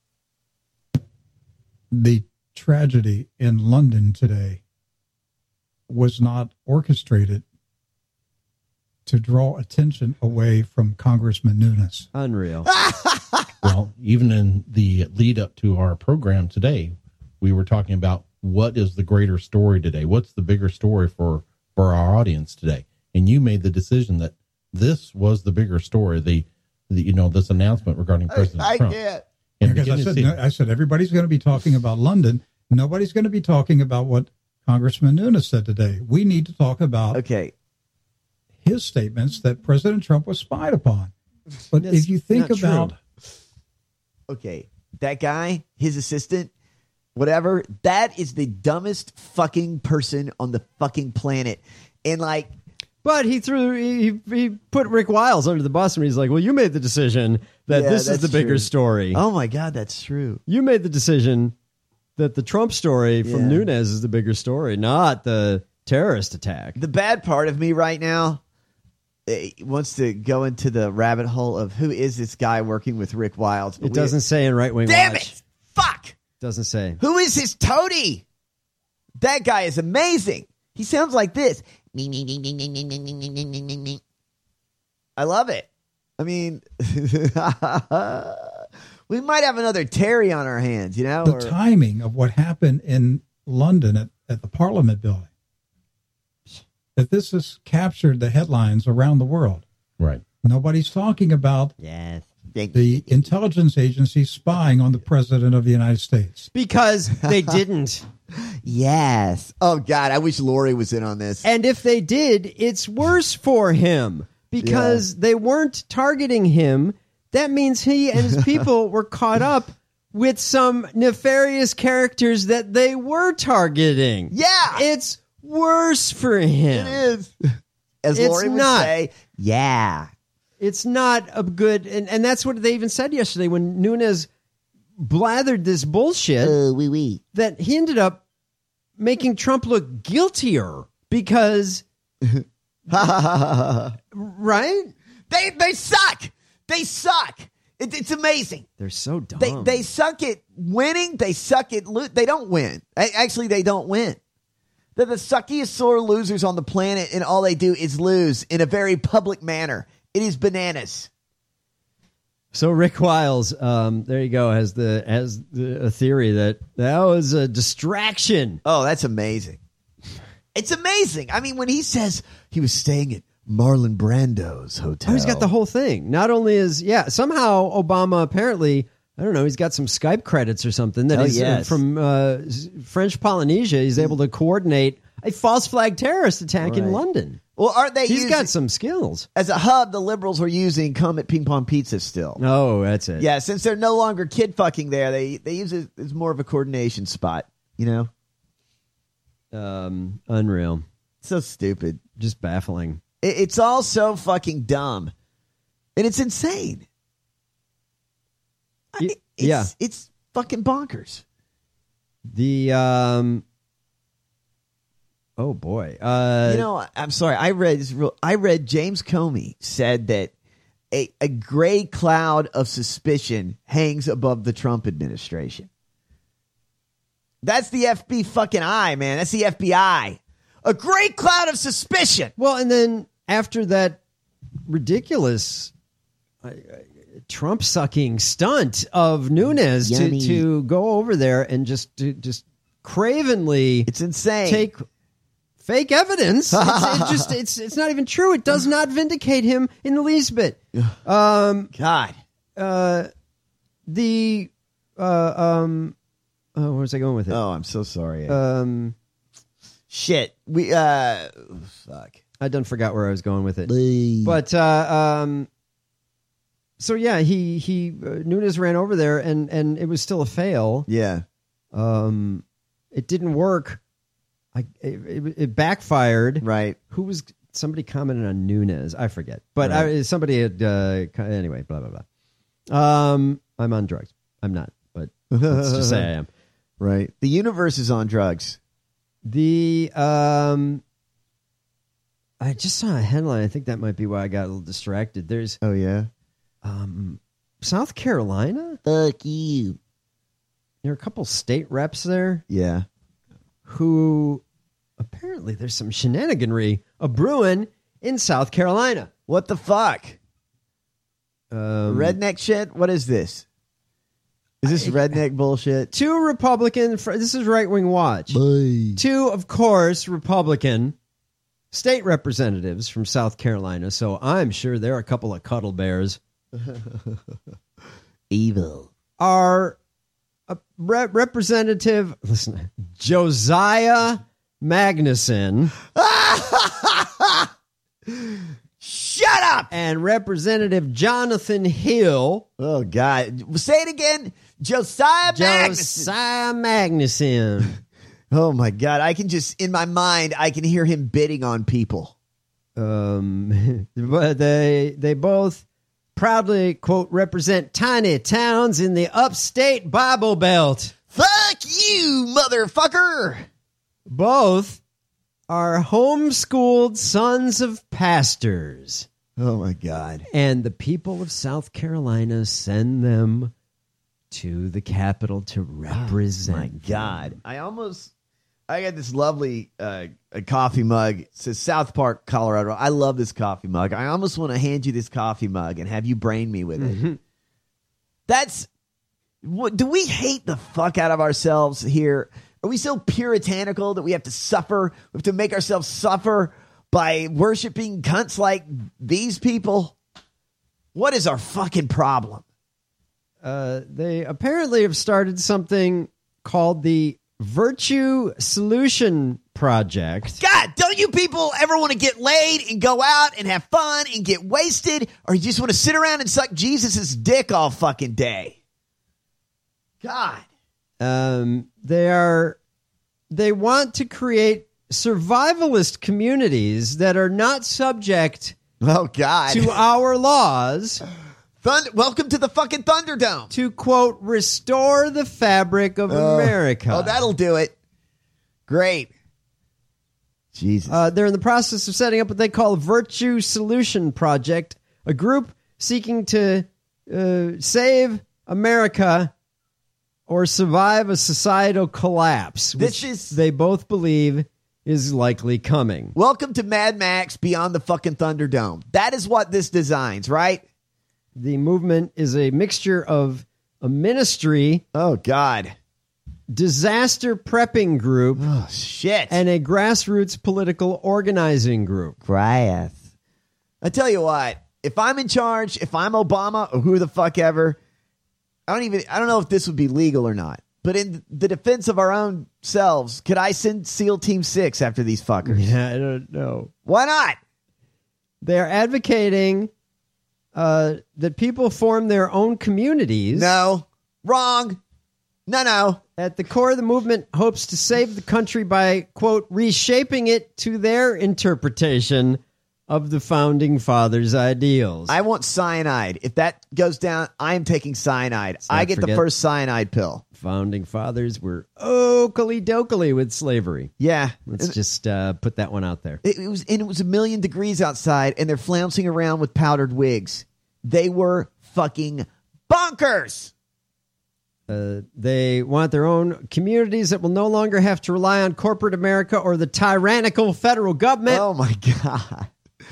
The tragedy in London today was not orchestrated to draw attention away from Congressman Nunes. Unreal. Well, even in the lead up to our program today, we were talking about what is the greater story today? What's the bigger story for, for our audience today? And you made the decision that this was the bigger story, the, the you know, this announcement regarding President I Trump. can't. And Because I begin to said, see- I said everybody's going to be talking about London. Nobody's going to be talking about what Congressman Nunes said today. We need to talk about Okay. his statements that President Trump was spied upon. But That's if you think not true. about Okay. That guy, his assistant, whatever, that is the dumbest fucking person on the fucking planet. And like, But he threw he he put Rick Wiles under the bus, and he's like, "Well, you made the decision that Yeah, this is that's the bigger true. story. oh my God, that's true. You made the decision that the Trump story from Yeah. Nunes is the bigger story, not the terrorist attack." The bad part of me right now eh, wants to go into the rabbit hole of who is this guy working with Rick Wiles. but It we- doesn't say in Right Wing Damn Watch. it! Fuck! Doesn't say. Who is his toady? That guy is amazing. He sounds like this. I love it. I mean, we might have another Terry on our hands, you know? the or- timing of what happened in London at, at the Parliament building, that this has captured the headlines around the world. right. Nobody's talking about Yes. the intelligence agency spying on the president of the United States. Because they didn't. Yes. Oh, God, I wish Lori was in on this. And if they did, it's worse for him because they weren't targeting him. That means he and his people were caught up with some nefarious characters that they were targeting. Yeah. It's worse for him. It is. As It's Lori would not. say, yeah. It's not a good, and, and that's what they even said yesterday when Nunes blathered this bullshit Uh, wee wee. that he ended up making Trump look guiltier because, right? They they suck. They suck. It, it's amazing. They're so dumb. They they suck at winning. They suck at lo- they don't win. Actually, they don't win. They're the suckiest sore losers on the planet, and all they do is lose in a very public manner. It is bananas. So Rick Wiles, um, there you go, has the has the, a theory that that was a distraction. Oh, that's amazing. It's amazing. I mean, when he says he was staying at Marlon Brando's hotel. Oh, he's got the whole thing. Not only is, yeah, somehow Obama apparently, I don't know, he's got some Skype credits or something that Oh, he's uh, yes. from uh, French Polynesia. He's able to coordinate a false flag terrorist attack in Right. London. Well, aren't they He's using, got some skills. as a hub, the liberals were using Comet Ping Pong Pizza still. Oh, that's it. Yeah, since they're no longer kid fucking there, they, they use it as more of a coordination spot, you know? Um, unreal. So stupid. Just baffling. It, it's all so fucking dumb. And it's insane. I- Y- it's, yeah. It's fucking bonkers. The, um, oh boy. Uh, You know, I'm sorry. I read this real, I read James Comey said that a, a gray cloud of suspicion hangs above the Trump administration. That's the F B fucking I, man. That's the F B I. A gray cloud of suspicion. well, and then after that ridiculous uh, Trump sucking stunt of Nunes to, Yummy. to go over there and just to, just cravenly It's insane. take fake evidence. It's, it just it's it's not even true. It does not vindicate him in the least bit. Um, God. uh, the uh, um, oh, where was I going with it? Oh, I'm so sorry. Um, Shit. We, uh, fuck. I done forgot where I was going with it. But uh, um, so yeah, he he uh, Nunes ran over there, and and it was still a fail. Yeah. Um, it didn't work. I it, it, it backfired. Right. Who was somebody commented on Nunes? I forget, but Right. I, somebody had uh, co- anyway. Blah blah blah. Um, I'm on drugs. I'm not, but let's just say I am. Right. The universe is on drugs. The um, I just saw a headline. I think that might be why I got a little distracted. There's Oh, yeah. um, South Carolina. Fuck you. There are a couple state reps there Yeah. who apparently there's some shenaniganry a brewing in South Carolina. What the fuck? Um, Redneck shit? What is this? Is this redneck bullshit? Two Republican. fr- This is Right Wing Watch. Two, of course, Republican state representatives from South Carolina. So I'm sure they're a couple of cuddle bears. Evil. Are a re- representative, listen, Josiah Magnuson Shut up! and Representative Jonathan Hill. Oh, God. Say it again. Josiah Magnuson. Josiah Magnuson. Oh, my God. I can just, in my mind, I can hear him bidding on people. Um, but they they both proudly, quote, represent tiny towns in the upstate Bible Belt. Fuck you, motherfucker! Both are homeschooled sons of pastors. Oh, my God. And the people of South Carolina send them to the Capitol to represent. Oh, my God. I almost, I got this lovely uh, a coffee mug. It says South Park, Colorado. I love this coffee mug. I almost want to hand you this coffee mug and have you brain me with it. Mm-hmm. That's, what, do we hate the fuck out of ourselves here? Are we so puritanical that we have to suffer? We have to make ourselves suffer by worshiping cunts like these people? What is our fucking problem? Uh, they apparently have started something called the Virtue Solution Project. God, don't you people ever want to get laid and go out and have fun and get wasted? Or you just want to sit around and suck Jesus' dick all fucking day? God. Um, they are, they want to create survivalist communities that are not subject Oh, God. to our laws. Thund- Welcome to the fucking Thunderdome. To, quote, restore the fabric of Oh. America. Oh, that'll do it. Great. Jesus. Uh, they're in the process of setting up what they call a Virtue Solution Project, a group seeking to uh, save America or survive a societal collapse, which This is- they both believe is likely coming. Welcome to Mad Max Beyond the fucking Thunderdome. That is what this designs, right? The movement is a mixture of a ministry, oh God, disaster prepping group, oh shit, and a grassroots political organizing group. Goliath. I tell you what, if I'm in charge, if I'm Obama or who the fuck ever, I don't even I don't know if this would be legal or not. But in the defense of our own selves, could I send SEAL Team Six after these fuckers? Yeah, I don't know. Why not? They're advocating uh, that people form their own communities. No, wrong. No, no. At the core of the movement hopes to save the country by, quote, reshaping it to their interpretation of the founding fathers' ideals. I want cyanide. If that goes down, I am taking cyanide. Let's I not get the forget- first cyanide pill. Founding fathers were okily dokily with slavery. Yeah. Let's And just uh, put that one out there. It, it was and it was a million degrees outside, and they're flouncing around with powdered wigs. They were fucking bonkers. Uh, they want their own communities that will no longer have to rely on corporate America or the tyrannical federal government. Oh my God.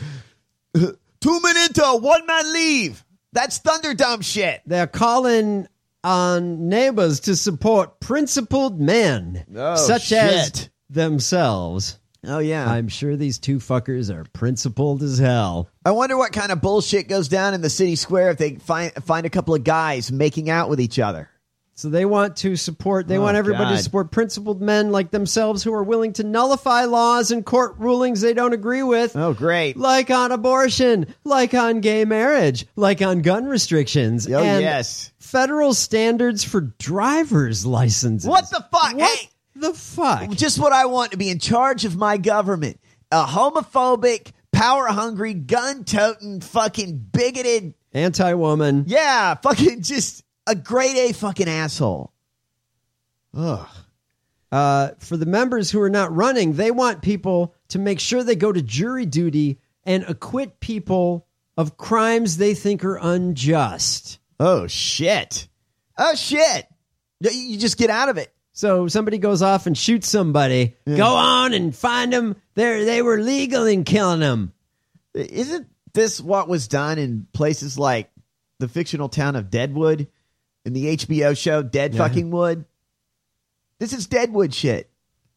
Two men into a one man leave. That's Thunderdome shit. They're calling on neighbors to support principled men, Oh, such shit. as themselves. Oh yeah. I'm sure these two fuckers are principled as hell. I wonder what kind of bullshit goes down in the city square if they find find a couple of guys making out with each other. So they want to support, they Oh, want everybody God. to support principled men like themselves who are willing to nullify laws and court rulings they don't agree with. Oh, great. Like on abortion, like on gay marriage, like on gun restrictions. Oh, and yes. federal standards for driver's licenses. What the fuck? What Hey, the fuck? just what I want to be in charge of my government. A homophobic, power-hungry, gun-toting, fucking bigoted, Anti-woman. yeah, fucking just a grade A fucking asshole. Ugh. Uh, for the members who are not running, they want people to make sure they go to jury duty and acquit people of crimes they think are unjust. Oh, shit. Oh, shit. You- You just get out of it. So somebody goes off and shoots somebody. Go on and find them. They they were legal in killing them. Isn't this what was done in places like the fictional town of Deadwood in the H B O show Dead Yeah. Fucking Wood? This is Deadwood shit.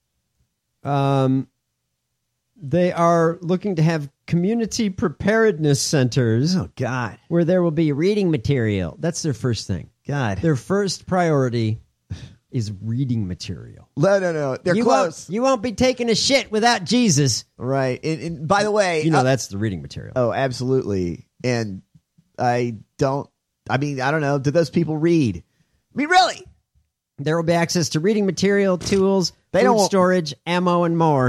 Um, they are looking to have community preparedness centers. Oh, God. Where there will be reading material. That's their first thing. God. Their first priority is reading material. No, no, no. They're you close. Won't, you won't be taking a shit without Jesus. Right. And, and by the way, You know, uh, that's the reading material. oh, absolutely. And I don't, I mean, I don't know. Do those people read? I mean, really? There will be access to reading material, tools, They food don't- storage, ammo, and more.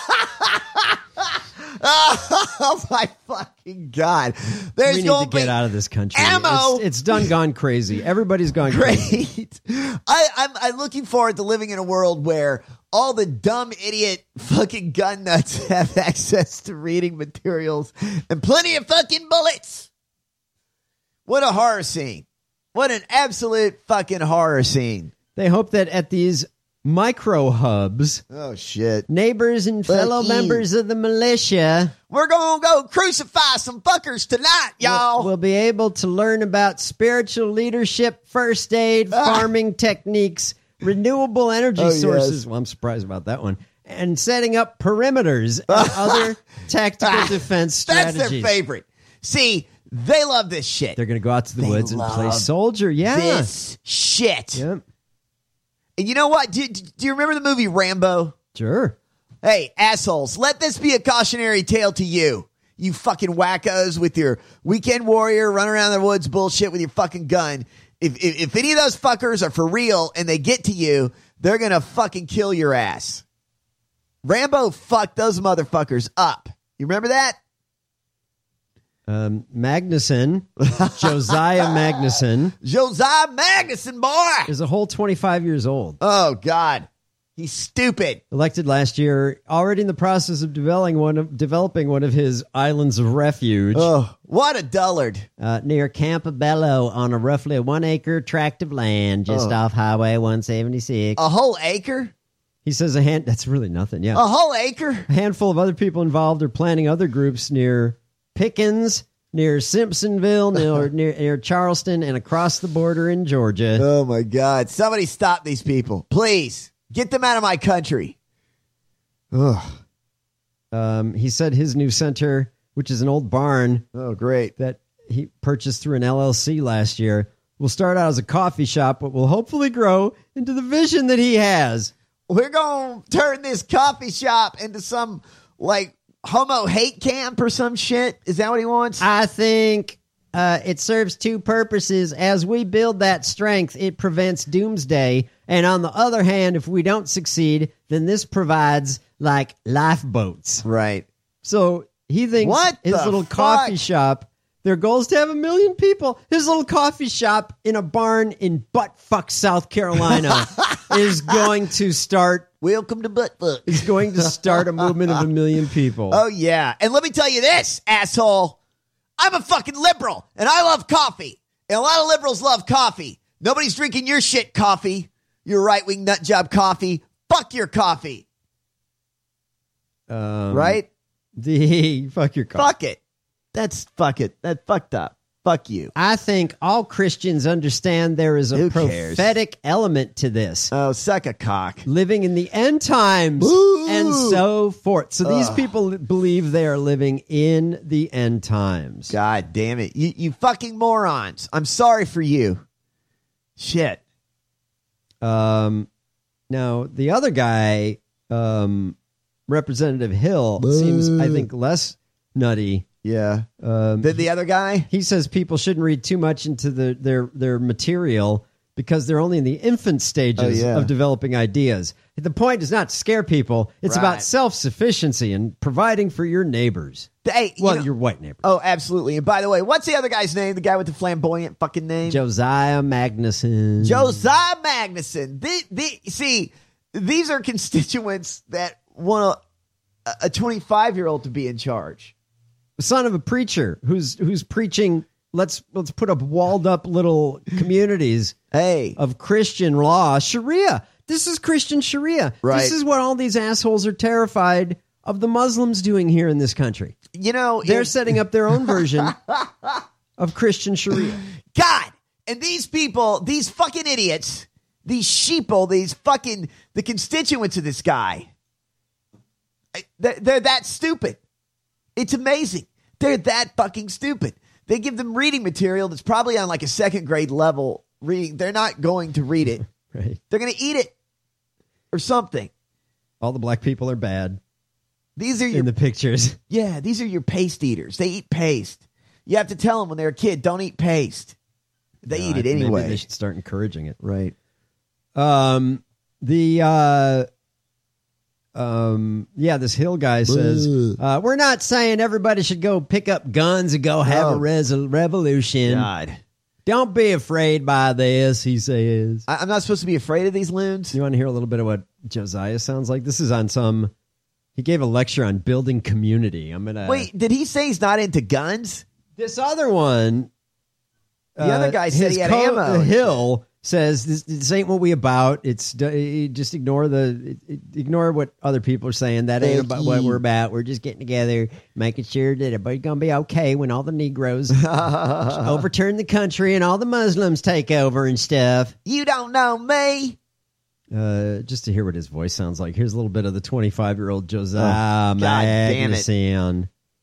Oh, my fucking God. There's we need going to get be out of this country. ammo. It's, it's done gone crazy. Everybody's gone crazy. Great. I, I'm, I'm looking forward to living in a world where all the dumb idiot fucking gun nuts have access to reading materials and plenty of fucking bullets. What a horror scene. What an absolute fucking horror scene. They hope that at these micro hubs, Oh, shit. neighbors and fellow Fuck you. members of the militia We're going to go crucify some fuckers tonight, y'all. will, will be able to learn about spiritual leadership, first aid, Ah. farming techniques, renewable energy Oh, sources. yes. Well, I'm surprised about that one. And setting up perimeters and other tactical defense That's strategies. their favorite. See, they love this shit. They're going to go out to the They woods and play love soldier. Yeah. This shit. Yep. And you know what? Do, do you remember the movie Rambo? Sure. Hey, assholes, let this be a cautionary tale to you. You fucking wackos with your weekend warrior run around the woods bullshit with your fucking gun. If, if, if any of those fuckers are for real and they get to you, they're going to fucking kill your ass. Rambo fucked those motherfuckers up. You remember that? Um, Magnuson, Josiah Magnuson, Josiah Magnuson, boy. is a whole twenty-five years old. Oh, God. He's stupid. Elected last year, already in the process of developing one of developing one of his islands of refuge. Oh, what a dullard! Uh, near Campobello on a roughly one acre tract of land just Oh. off Highway one seventy-six. A whole acre? He says a hand. That's really nothing. Yeah, A whole acre? a handful of other people involved are planning other groups near Pickens, near Simpsonville, near, near near Charleston, and across the border in Georgia. Oh my God! Somebody stop these people, please. Get them out of my country. Ugh. Um, he said his new center, which is an old barn, Oh, great. that he purchased through an L L C last year, will start out as a coffee shop, but will hopefully grow into the vision that he has. We're going to turn this coffee shop into some, like, homo hate camp or some shit. Is that what he wants? I think uh, it serves two purposes. As we build that strength, it prevents doomsday. And on the other hand, if we don't succeed, then this provides like lifeboats. Right. So he thinks What his the little fuck? coffee shop, their goal is to have a million people. His little coffee shop in a barn in buttfuck, South Carolina is going to start. Welcome to Buttfuck. Is going to start a movement of a million people. Oh, yeah. And let me tell you this, asshole. I'm a fucking liberal, and I love coffee. And a lot of liberals love coffee. Nobody's drinking your shit coffee. Your right-wing nut job coffee. Fuck your coffee. Um, Right? The fuck your coffee. Fuck it. That's fuck it. That fucked up. Fuck you. I think all Christians understand there is a Who cares? prophetic element to this. Oh, suck a cock. Living in the end times Ooh. and so forth. So these Ugh. people believe they are living in the end times. God damn it. You, you fucking morons. I'm sorry for you. Shit. Um, now the other guy, um, Representative Hill, seems, I think, less nutty. Yeah. Um, Then the other guy? he says people shouldn't read too much into the, their their material because they're only in the infant stages Oh, yeah. of developing ideas. The point is not to scare people; it's Right. about self-sufficiency and providing for your neighbors. Hey, you Well, know- your white neighbors. Oh, absolutely. And by the way, what's the other guy's name? The guy with the flamboyant fucking name? Josiah Magnuson. Josiah Magnuson. The, the, see, these are constituents that want a, a twenty-five-year-old to be in charge. Son of a preacher who's who's preaching. Let's let's put up walled up little communities Hey. of Christian law, Sharia. This is Christian Sharia. Right. This is what all these assholes are terrified of the Muslims doing here in this country. You know, They're if- setting up their own version of Christian Sharia. God, and these people, these fucking idiots, these sheeple, these fucking, the constituents of this guy, I- they're, they're that stupid. It's amazing. They're that fucking stupid. They give them reading material that's probably on like a second grade level reading. They're not going to read it. Right. They're going to eat it or something. All the black people are bad These are your, in the pictures. yeah, these are your paste eaters. They eat paste. You have to tell them when they're a kid, don't eat paste. They eat it Maybe anyway. they should start encouraging it. Right. Um, the uh, um, yeah, this Hill guy says uh, we're not saying everybody should go pick up guns and go have Oh. a res- revolution. God. Don't be afraid by this, he says. I, I'm not supposed to be afraid of these loons. You want to hear a little bit of what Josiah sounds like? This is on some. He gave a lecture on building community. I'm gonna Wait, did he say he's not into guns? This other one. The other guy said his he had co- ammo The and Hill says this, this ain't what we about. It's uh, just ignore the ignore what other people are saying. That ain't about what we're about. We're just getting together, making sure that everybody's gonna be okay when all the Negroes overturn the country and all the Muslims take over and stuff. You don't know me. Uh, just to hear what his voice sounds like. Here's a little bit of the twenty-five year old Josiah Oh, God damn it. Magnuson.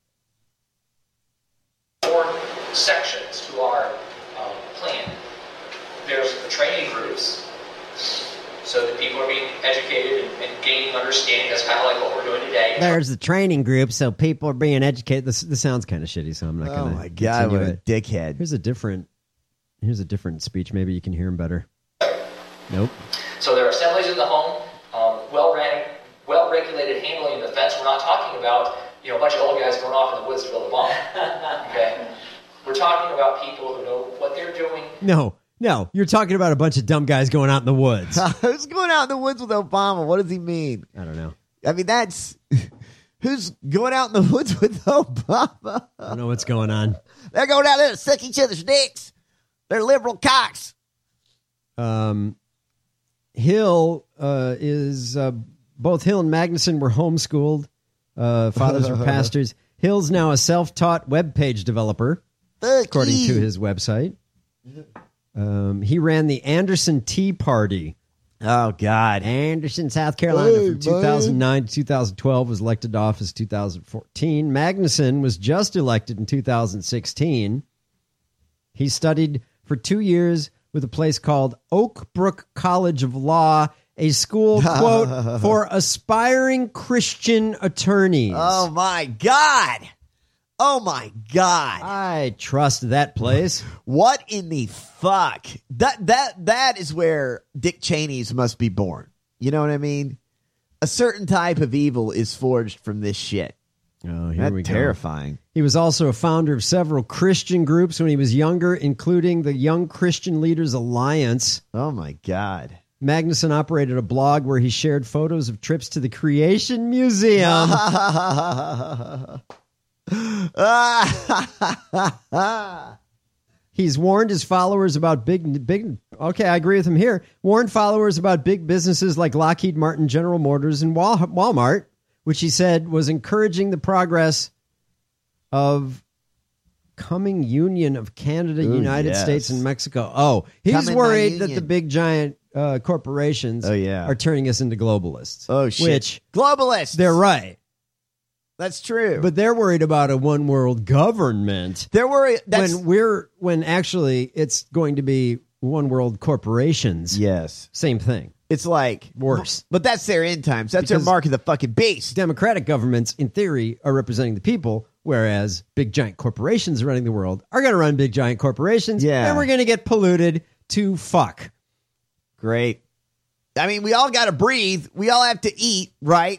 Four sections to our um, plan. There's the training groups, so that people are being educated and, and gaining understanding. That's kind of like what we're doing today. There's the training group, so people are being educated. This this sounds kind of shitty, so I'm not Oh going to. my God, what a dickhead. Here's a different. Here's a different speech. Maybe you can hear him better. Nope. So there are assemblies in the home, um, well-ran, well-regulated handling and defense. We're not talking about, you know, a bunch of old guys going off in the woods to build a bomb. Okay, we're talking about people who know what they're doing. No, No, you're talking about a bunch of dumb guys going out in the woods. Who's going out in the woods with Obama? What does he mean? I don't know. I mean, that's who's going out in the woods with Obama. I don't know what's going on. They're going out there to suck each other's dicks. They're liberal cocks. Um, Hill uh, is uh, both Hill and Magnuson were homeschooled. Uh, fathers were pastors. Hill's now a self-taught web page developer, Fuck according you. to his website. Um, he ran the Anderson Tea Party. Oh, God. Anderson, South Carolina, Hey, from two thousand nine to two thousand twelve, was elected to office two thousand fourteen. Magnuson was just elected in two thousand sixteen. He studied for two years with a place called Oak Brook College of Law, a school, quote, for aspiring Christian attorneys. Oh, my God. Oh, my God. I trust that place. What in the fuck? That that that is where Dick Cheney's must be born. You know what I mean? A certain type of evil is forged from this shit. Oh, here That's we go. terrifying. He was also a founder of several Christian groups when he was younger, including the Young Christian Leaders Alliance. Oh, my God. Magnuson operated a blog where he shared photos of trips to the Creation Museum. He's warned his followers about big, big. Okay, I agree with him here. Warned followers about big businesses like Lockheed Martin, General Motors, and Wal- Walmart, which he said was encouraging the progress of coming union of Canada, Ooh, United yes. States, and Mexico. Oh, he's Come in my worried that union. the big giant uh, corporations Oh, yeah. are turning us into globalists. Oh, shit. Which Globalists. they're right. That's true. But they're worried about a one world government. They're worried. That's, when we're when actually it's going to be one world corporations. yes. Same thing. It's like Worse. But that's their end times. That's Because- their mark of the fucking beast. Democratic governments, in theory, are representing the people, whereas big giant corporations running the world are going to run big giant corporations. Yeah. And we're going to get polluted to fuck. Great. I mean, we all got to breathe. We all have to eat, right?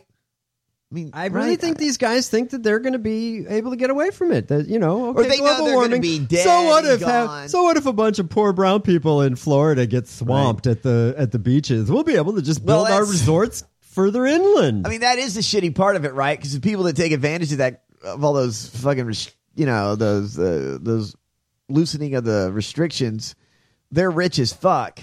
I mean, I really right? think these guys think that they're going to be able to get away from it. That, you know, okay, Or they know global they're gonna warming. be dead so what and if have, gone. so what if a bunch of poor brown people in Florida get swamped at the at the beaches? We'll be able to just Well, build our that's- resorts further inland. I mean, that is the shitty part of it, right? Because the people that take advantage of that, of all those fucking, res- you know, those uh, those loosening of the restrictions, they're rich as fuck,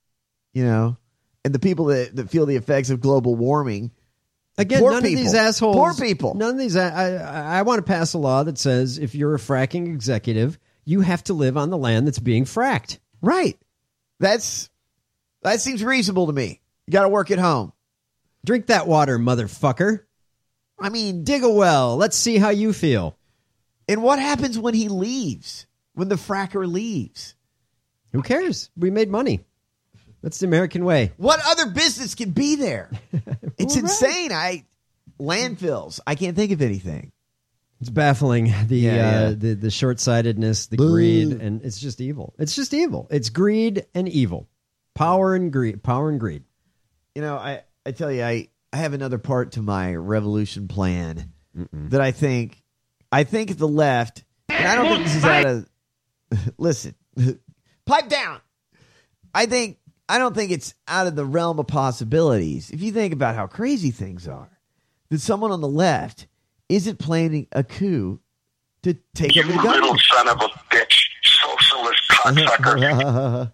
you know. And the people that, that feel the effects of global warming, Again, poor none people. of these assholes. Poor people. None of these. I, I, I want to pass a law that says if you're a fracking executive, you have to live on the land that's being fracked. Right. That's that seems reasonable to me. You got to work at home. Drink that water, motherfucker. I mean, Dig a well. Let's see how you feel. and what happens when he leaves? When the fracker leaves? Who cares? We made money. That's the American way. What other business can be there? It's Well, right. insane. I landfills. I can't think of anything. It's baffling the Yeah, uh, yeah. the the short sightedness, the greed, and it's just evil. It's just evil. It's greed and evil, power and greed, power and greed. You know, I, I tell you, I, I have another part to my revolution plan that I think, I think the left, and I don't think this is out of, listen, pipe down. I think, I don't think it's out of the realm of possibilities. If you think about how crazy things are, that someone on the left isn't planning a coup to take You over the little government. son of a bitch, socialist cocksucker.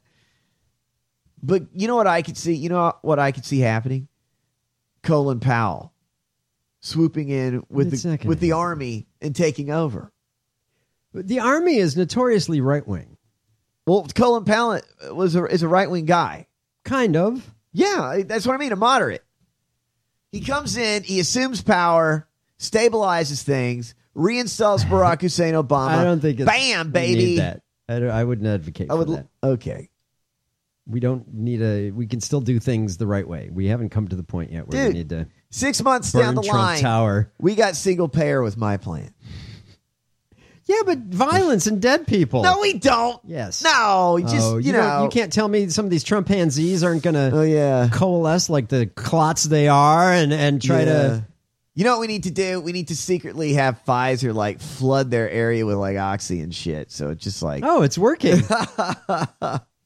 But you know what I could see? You know what I could see happening? Colin Powell swooping in with It's the not gonna with the happen. army and taking over. The army is notoriously right wing, Well, Colin Powell was a, is a right wing guy. kind of. Yeah, that's what I mean. A moderate. He comes in, he assumes power, stabilizes things, reinstalls Barack Hussein Obama. I don't think it's, bam, we baby. need that. I, don't- I wouldn't advocate I for would. that. Okay, We don't need a. We can still do things the right way. We haven't come to the point yet where Dude, we need to six months burn down the Trump line, Tower. we got single payer with my plan. Yeah, but violence and dead people. No, we don't. Yes. No, just Oh, you, don't- know, you can't tell me some of these Trumpanzees aren't going to Oh yeah. coalesce like the clots they are and, and try Yeah. to. You know what we need to do? We need to secretly have Pfizer like flood their area with like oxy and shit. So it's just like Oh, it's working.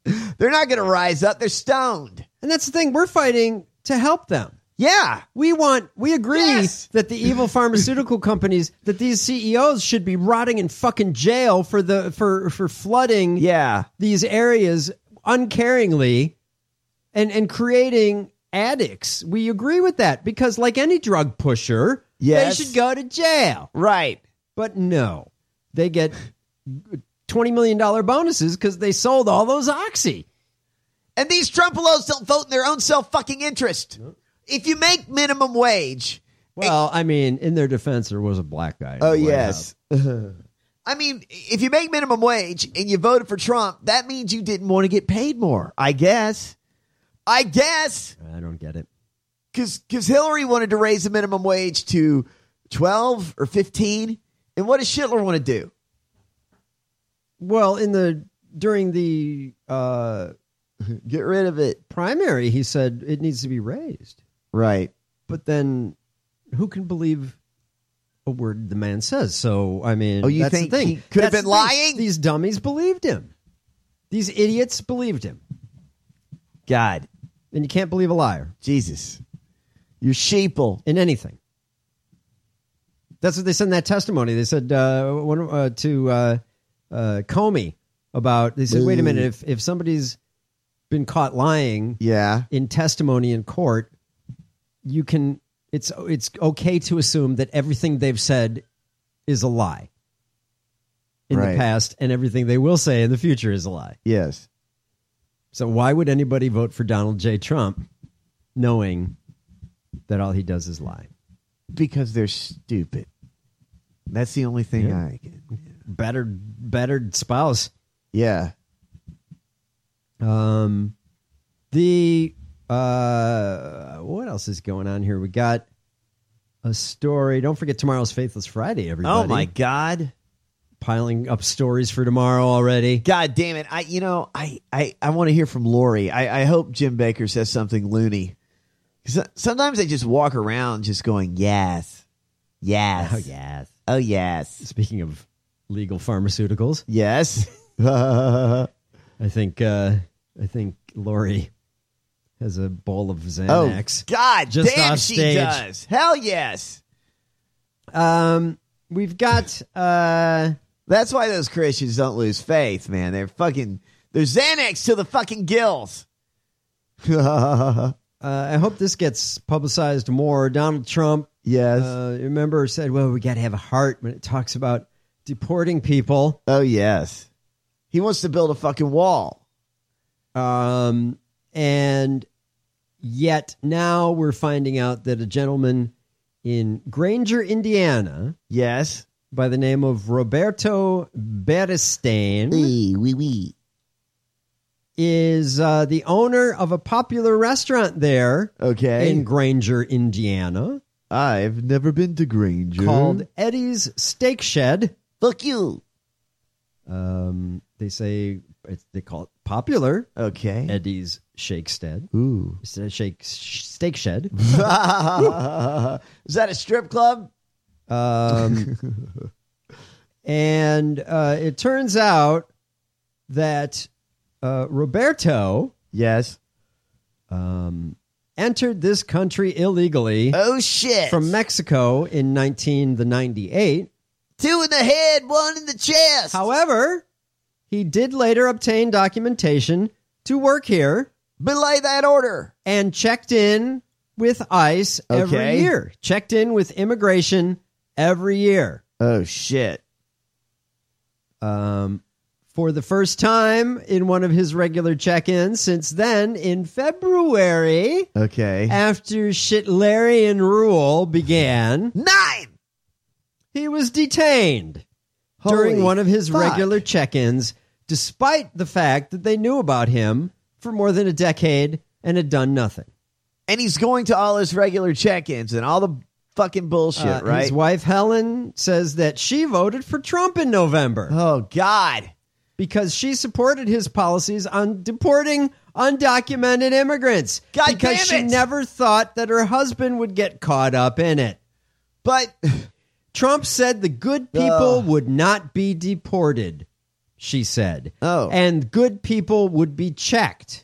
They're not going to rise up. They're stoned. And that's the thing. We're fighting to help them. Yeah. We want, we agree Yes. that the evil pharmaceutical companies, that these C E Os should be rotting in fucking jail for the, for, for flooding Yeah. these areas uncaringly and, and creating addicts. We agree with that because like any drug pusher, Yes. they should go to jail. Right. But no, they get twenty million dollars bonuses because they sold all those Oxy. And these Trumpelos don't vote in their own self-fucking interest. If you make minimum wage... Well, I mean, in their defense, there was a black guy. in Oh, the White yes. House. I mean, if you make minimum wage and you voted for Trump, that means you didn't want to get paid more, I guess. I guess. I don't get it. Because Hillary wanted to raise the minimum wage to twelve or fifteen. And what does Schindler want to do? Well, in the during the uh, get rid of it primary, he said it needs to be raised. Right. But then who can believe a word the man says? So, I mean, Oh, you that's think the thing. he could have That's been the thing. lying? These dummies believed him. These idiots believed him. God. And you can't believe a liar. Jesus. You're sheeple. In anything. That's what they said in that testimony. They said uh, one, uh, to uh, uh, Comey about, they said, wait a minute, if, if somebody's been caught lying yeah. in testimony in court, you can, it's it's okay to assume that everything they've said is a lie in Right. the past, and everything they will say in the future is a lie. Yes. So why would anybody vote for Donald J. Trump knowing that all he does is lie? Because they're stupid. That's the only thing Yeah. I can. Battered, battered spouse. Yeah. Um, the uh, what else is going on here? We got a story. Don't forget tomorrow's Faithless Friday, everybody. Oh my God. Piling up stories for tomorrow already. God damn it. I you know, I I, I want to hear from Lori. I, I hope Jim Baker says something loony. Because sometimes I just walk around just going, yes. Yes. Oh, yes. Oh, yes. Speaking of legal pharmaceuticals. Yes. I think uh, I think Lori has a bowl of Xanax. Oh, God just damn off she stage. does. Hell yes. Um, we've got... Uh, That's why those Christians don't lose faith, man. They're fucking... They're Xanax to the fucking gills. uh, I hope this gets publicized more. Donald Trump, yes, uh, remember, said, well, we got to have a heart when it talks about deporting people. Oh, yes. He wants to build a fucking wall. Um, and yet now we're finding out that a gentleman in Granger, Indiana, yes, by the name of Roberto Beristain, oui, oui, oui. is uh, the owner of a popular restaurant there okay. in Granger, Indiana. I've never been to Granger. Called Eddie's Steak Shed. Fuck you. Um, they say it's, they call it popular. Okay. Eddie's Shake Stead. Ooh. It's a shake sh- steak shed. Is that a strip club? Um, and uh, it turns out that uh, Roberto, yes, um, entered this country illegally. Oh shit! From Mexico in nineteen ninety-eight. Two in the head, one in the chest. However, he did later obtain documentation to work here. Belay that order. And checked in with ICE Okay. every year. Checked in with immigration every year. Oh, shit. Um, for the first time in one of his regular check-ins since then, in February, Okay. after Shitlerian rule began, Nine. he was detained Holy during one of his fuck. regular check-ins, despite the fact that they knew about him for more than a decade and had done nothing. And he's going to all his regular check-ins and all the fucking bullshit, Uh, right? His wife, Helen, says that she voted for Trump in November. Oh, God. Because she supported his policies on deporting undocumented immigrants. God because damn she it. never thought that her husband would get caught up in it. But Trump said the good people Uh. would not be deported. she said. Oh. And good people would be checked.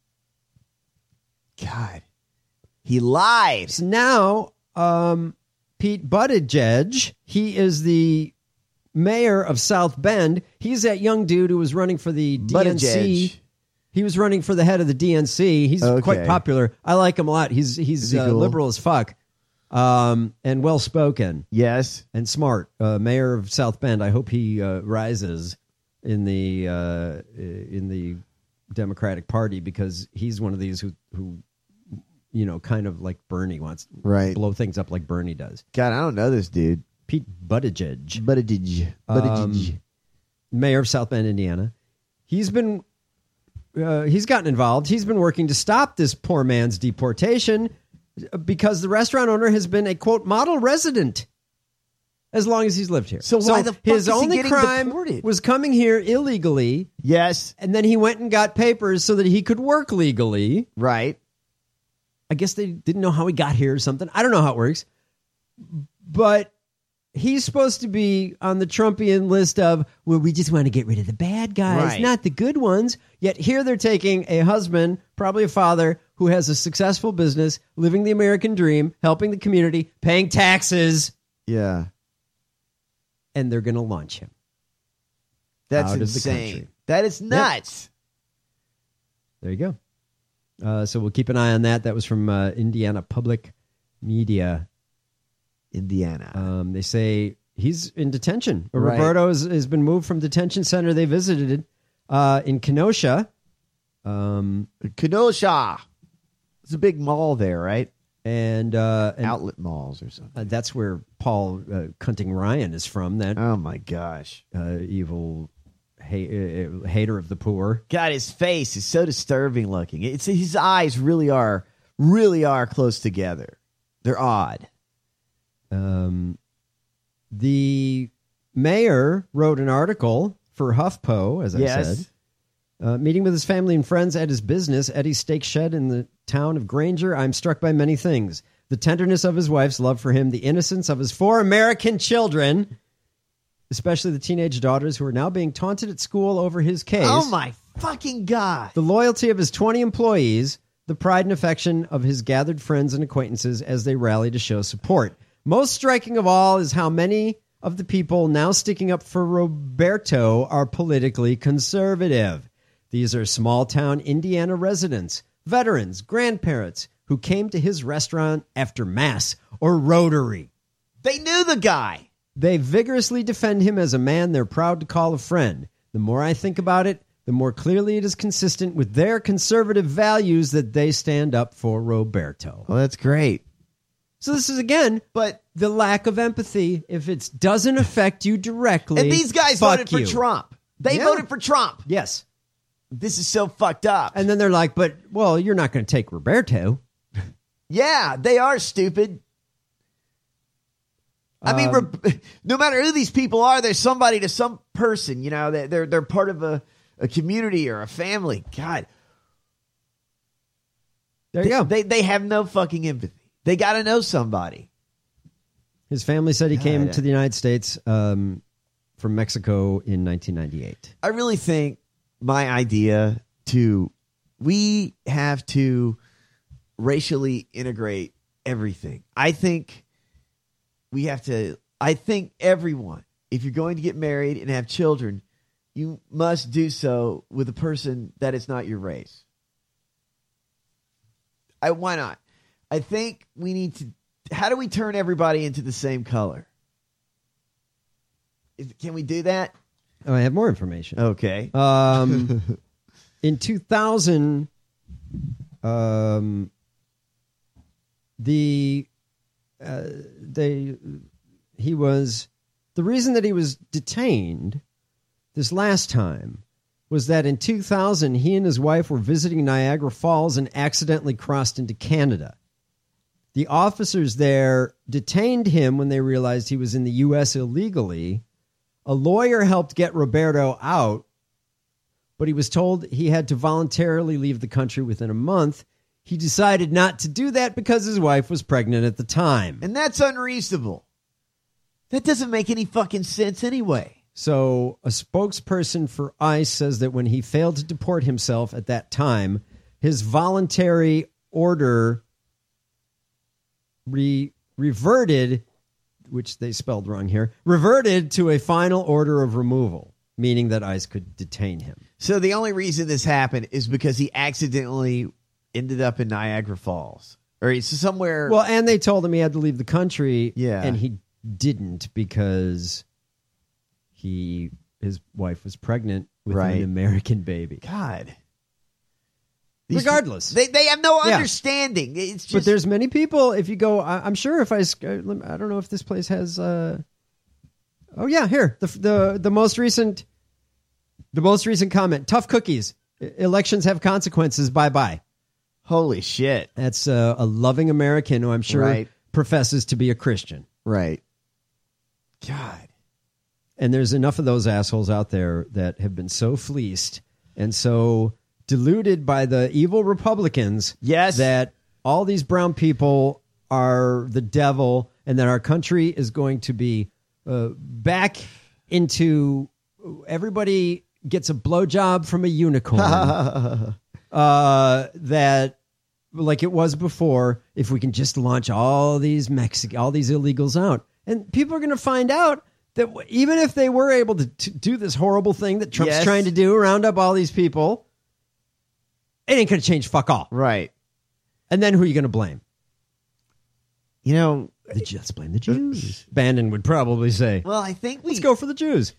God. He lied. So now, um, Pete Buttigieg, he is the mayor of South Bend. He's that young dude who was running for the D N C. Buttigieg. He was running for the head of the D N C. He's Okay. quite popular. I like him a lot. He's he's he uh, cool? liberal as fuck, um, and well spoken. Yes, and smart. Uh, mayor of South Bend. I hope he uh, rises in the uh, in the Democratic Party, because he's one of these who who you know kind of like Bernie wants right to blow things up like Bernie does. God, I don't know this dude. Pete Buttigieg. Buttigieg. Buttigieg. Um, mayor of South Bend, Indiana. He's been uh, he's gotten involved. He's been working to stop this poor man's deportation because the restaurant owner has been a quote model resident as long as he's lived here. So why the fuck his is he only getting crime deported? was coming here illegally. Yes, and then he went and got papers so that he could work legally. Right. I guess they didn't know how he got here or something. I don't know how it works, but he's supposed to be on the Trumpian list of, well, we just want to get rid of the bad guys, Right. not the good ones. Yet here they're taking a husband, probably a father, who has a successful business, living the American dream, helping the community, paying taxes, Yeah. and they're going to launch him. That's out of the insane. country. That is nuts. There you go. Uh, so we'll keep an eye on that. That was from uh, Indiana Public Media. Indiana. Um, they say he's in detention. Right. Roberto has, has been moved from detention center they visited uh, in Kenosha. Um, Kenosha. It's a big mall there, right? And, uh, and outlet malls or something. Uh, that's where Paul uh, Cunting Ryan is from. That oh my gosh, uh, evil ha- uh, hater of the poor. God, his face is so disturbing looking. It's his eyes really are really are close together. They're odd. Um, the mayor wrote an article for HuffPo, as I Yes. said. Uh, meeting with his family and friends at his business, Eddie's Steak Shed in the town of Granger, I'm struck by many things. The tenderness of his wife's love for him, the innocence of his four American children, especially the teenage daughters who are now being taunted at school over his case. Oh my fucking God. The loyalty of his twenty employees, the pride and affection of his gathered friends and acquaintances as they rally to show support. Most striking of all is how many of the people now sticking up for Roberto are politically conservative. These are small-town Indiana residents, veterans, grandparents who came to his restaurant after Mass or Rotary. They knew the guy. They vigorously defend him as a man they're proud to call a friend. The more I think about it, the more clearly it is consistent with their conservative values that they stand up for Roberto. Well, that's great. So this is, again, but the lack of empathy. If it doesn't affect you directly, And these guys fuck voted for you. Trump. They Yeah. voted for Trump. Yes. This is so fucked up. And then they're like, but, well, you're not going to take Roberto. Yeah, they are stupid. I mean, Um, re- no matter who these people are, there's somebody to some person, you know, they're, they're, they're part of a, a community or a family. God. There you they, go. They, they have no fucking empathy. They got to know somebody. His family said he came God. to the United States um, from Mexico in nineteen ninety-eight. I really think my idea to, we have to racially integrate everything. I think we have to, I think everyone, if you're going to get married and have children, you must do so with a person that is not your race. I, why not? I think we need to, how do we turn everybody into the same color? Is, can we do that? Oh, I have more information. Okay. Um, in two thousand, um, the uh, they he was the reason that he was detained this last time was that in two thousand he and his wife were visiting Niagara Falls and accidentally crossed into Canada. The officers there detained him when they realized he was in the U S illegally. A lawyer helped get Roberto out, but he was told he had to voluntarily leave the country within a month. He decided not to do that because his wife was pregnant at the time. And that's unreasonable. That doesn't make any fucking sense anyway. So a spokesperson for ICE says that when he failed to deport himself at that time, his voluntary order re- reverted, which they spelled wrong here, reverted to a final order of removal, meaning that ICE could detain him. So the only reason this happened is because he accidentally ended up in Niagara Falls. Or he's somewhere. Well, and they told him he had to leave the country, Yeah. and he didn't because he his wife was pregnant with Right. an American baby. God. Regardless. They they have no Yeah. understanding. It's just But there's many people, if you go, I, I'm sure if I, sc- I don't know if this place has, uh, oh yeah, here, the, the, the most recent, the most recent comment, tough cookies, E- elections have consequences, bye-bye. Holy shit. That's uh, a loving American who I'm sure Right. professes to be a Christian. Right. God. And there's enough of those assholes out there that have been so fleeced and so deluded by the evil Republicans. Yes. That all these brown people are the devil and that our country is going to be uh, back into everybody gets a blowjob from a unicorn. uh, that like it was before, if we can just launch all these Mexic, all these illegals out, and people are going to find out that w- even if they were able to, to do this horrible thing that Trump's Yes. trying to do, round up all these people, it ain't going to change fuck all. Right. And then who are you going to blame? You know, the, Jews- let's blame the Jews. Bandon would probably say, well, I think we let's go for the Jews.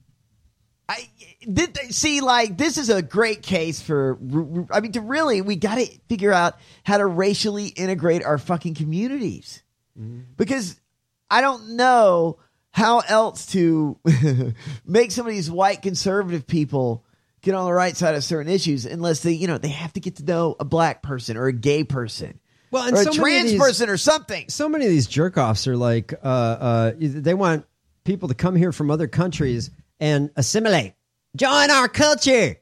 I did see like this is a great case for. I mean, to really, we got to figure out how to racially integrate our fucking communities because I don't know how else to make some of these white conservative people get on the right side of certain issues unless they, you know, they have to get to know a black person or a gay person. Well, and or a so many of trans these- person or something. So many of these jerk offs are like, uh, uh, they want people to come here from other countries and assimilate, join our culture.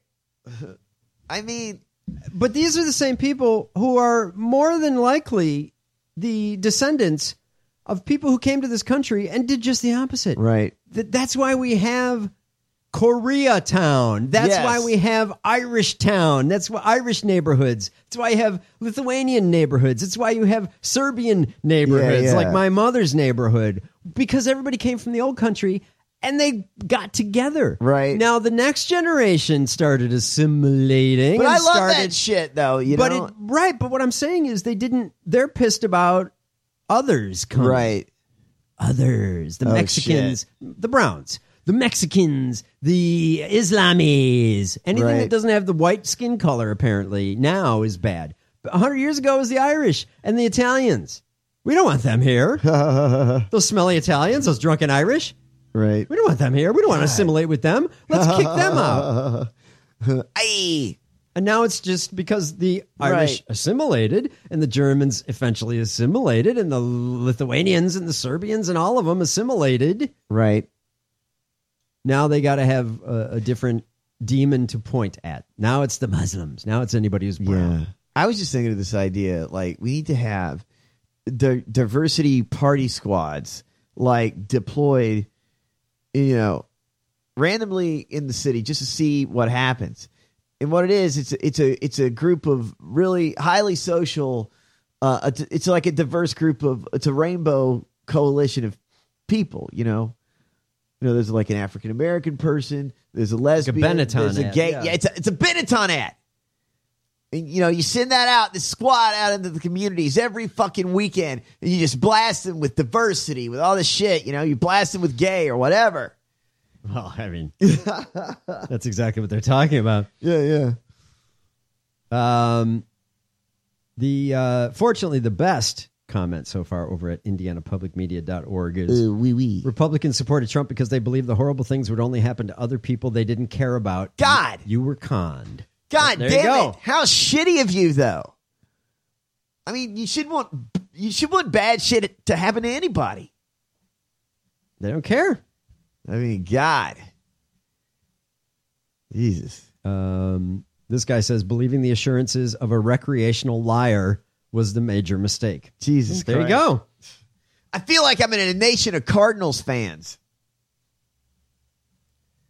I mean, but these are the same people who are more than likely the descendants of people who came to this country and did just the opposite. Right. Th- that's why we have Koreatown. That's Yes. why we have Irish Town. That's why Irish neighborhoods. That's why you have Lithuanian neighborhoods. It's why you have Serbian neighborhoods, Yeah, yeah. like my mother's neighborhood, because everybody came from the old country and they got together. Right. Now the next generation started assimilating. But and I love started, that shit, though. You but know, it, right. But what I'm saying is they didn't. They're pissed about others coming. right? Others, the Oh, Mexicans, the Browns, the Mexicans, the Islamis, anything Right. that doesn't have the white skin color apparently now is bad. But a hundred years ago it was the Irish and the Italians. We don't want them here. Those smelly Italians, those drunken Irish. Right. We don't want them here. We don't want to assimilate with them. Let's kick them out. Aye. And now it's just because the Irish Right. assimilated and the Germans eventually assimilated and the Lithuanians and the Serbians and all of them assimilated. Right. Now they got to have a, a different demon to point at. Now it's the Muslims. Now it's anybody who's brown. Yeah. I was just thinking of this idea, like we need to have the diversity party squads like deployed, you know, randomly in the city just to see what happens. And what it is, it's it's a it's a group of really highly social. Uh, it's, it's like a diverse group of. It's a rainbow coalition of people. You know, you know. There's like an African American person. There's a lesbian. Benetton there's a ad, gay. yeah. Yeah, it's a it's a Benetton ad. And, you know, you send that out, the squad out into the communities every fucking weekend, and you just blast them with diversity, with all this shit. You know, you blast them with gay or whatever. Well, I mean, that's exactly what they're talking about. Yeah, yeah. Um, the uh, fortunately, the best comment so far over at indiana public media dot org is Uh, oui, oui. Republicans supported Trump because they believe the horrible things would only happen to other people they didn't care about. God. You, you were conned. God There you damn go. it! How shitty of you, though. I mean, you should want you should want bad shit to happen to anybody. They don't care. I mean, God, Jesus. Um, this guy says believing the assurances of a recreational liar was the major mistake. Jesus, There you Christ. go. I feel like I'm in a nation of Cardinals fans.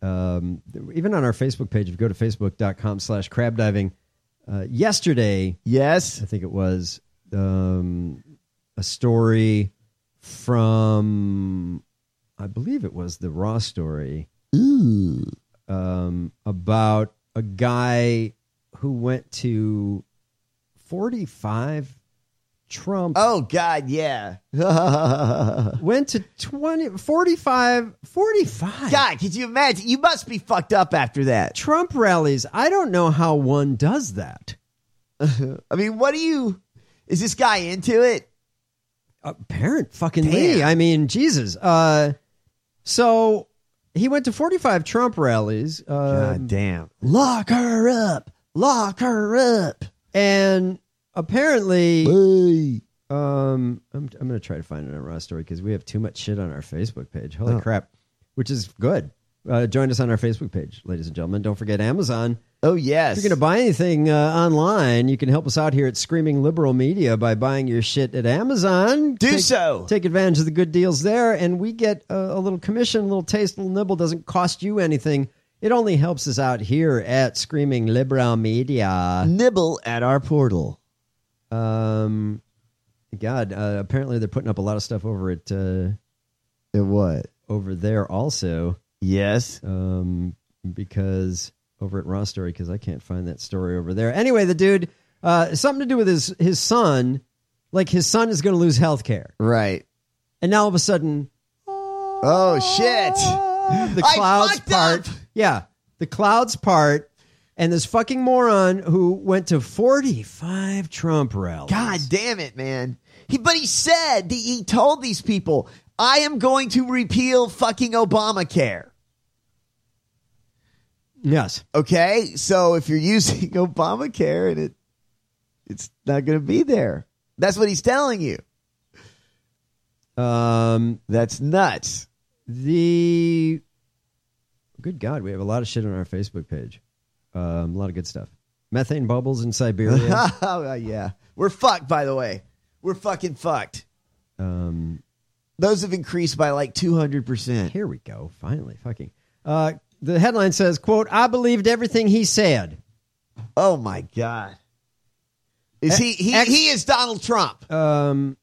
Um, even on our Facebook page, if you go to facebook.com slash crab diving, uh, yesterday, yes, I think it was um, a story from, I believe it was the Raw story, Ooh. Um, about a guy who went to forty-five Trump. Oh, God, yeah. Went to twenty, forty-five, forty-five. God, could you imagine? You must be fucked up after that. Trump rallies. I don't know how one does that. I mean, what do you... Is this guy into it? Apparent fucking Lee. I mean, Jesus. Uh, so he went to forty-five Trump rallies. Uh, God damn. Lock her up. Lock her up. And apparently, hey. um, I'm, I'm going to try to find it on Raw Story because we have too much shit on our Facebook page. Holy Oh. crap. Which is good. Uh, join us on our Facebook page, ladies and gentlemen. Don't forget Amazon. Oh, yes. If you're going to buy anything uh, online, you can help us out here at Screaming Liberal Media by buying your shit at Amazon. Do take, so. Take advantage of the good deals there, and we get a, a little commission, a little taste, a little nibble. Doesn't cost you anything. It only helps us out here at Screaming Liberal Media. Nibble at our portal. Um, God, uh, apparently they're putting up a lot of stuff over at... Uh, at what? Over there also. Yes. Um, because... over at Raw Story, because I can't find that story over there. Anyway, the dude, uh, something to do with his, his son, like his son is going to lose health care. Right. And now all of a sudden, oh, shit. the I clouds fucked part. up. Yeah, the clouds part, and this fucking moron who went to forty-five Trump rallies. God damn it, man. He, but he said, he, he told these people, I am going to repeal fucking Obamacare. Yes. Okay, so if you're using Obamacare and it it's not going to be there. That's what he's telling you. Um, That's nuts. The good God, we have a lot of shit on our Facebook page. Um, a lot of good stuff. Methane bubbles in Siberia. Oh, yeah. We're fucked, by the way. We're fucking fucked. um, Those have increased by like two hundred percent. here we go. Finally, fucking. Uh, the headline says, "quote I believed everything he said." Oh, my God. Is he, he, Ex- he is Donald Trump. Um,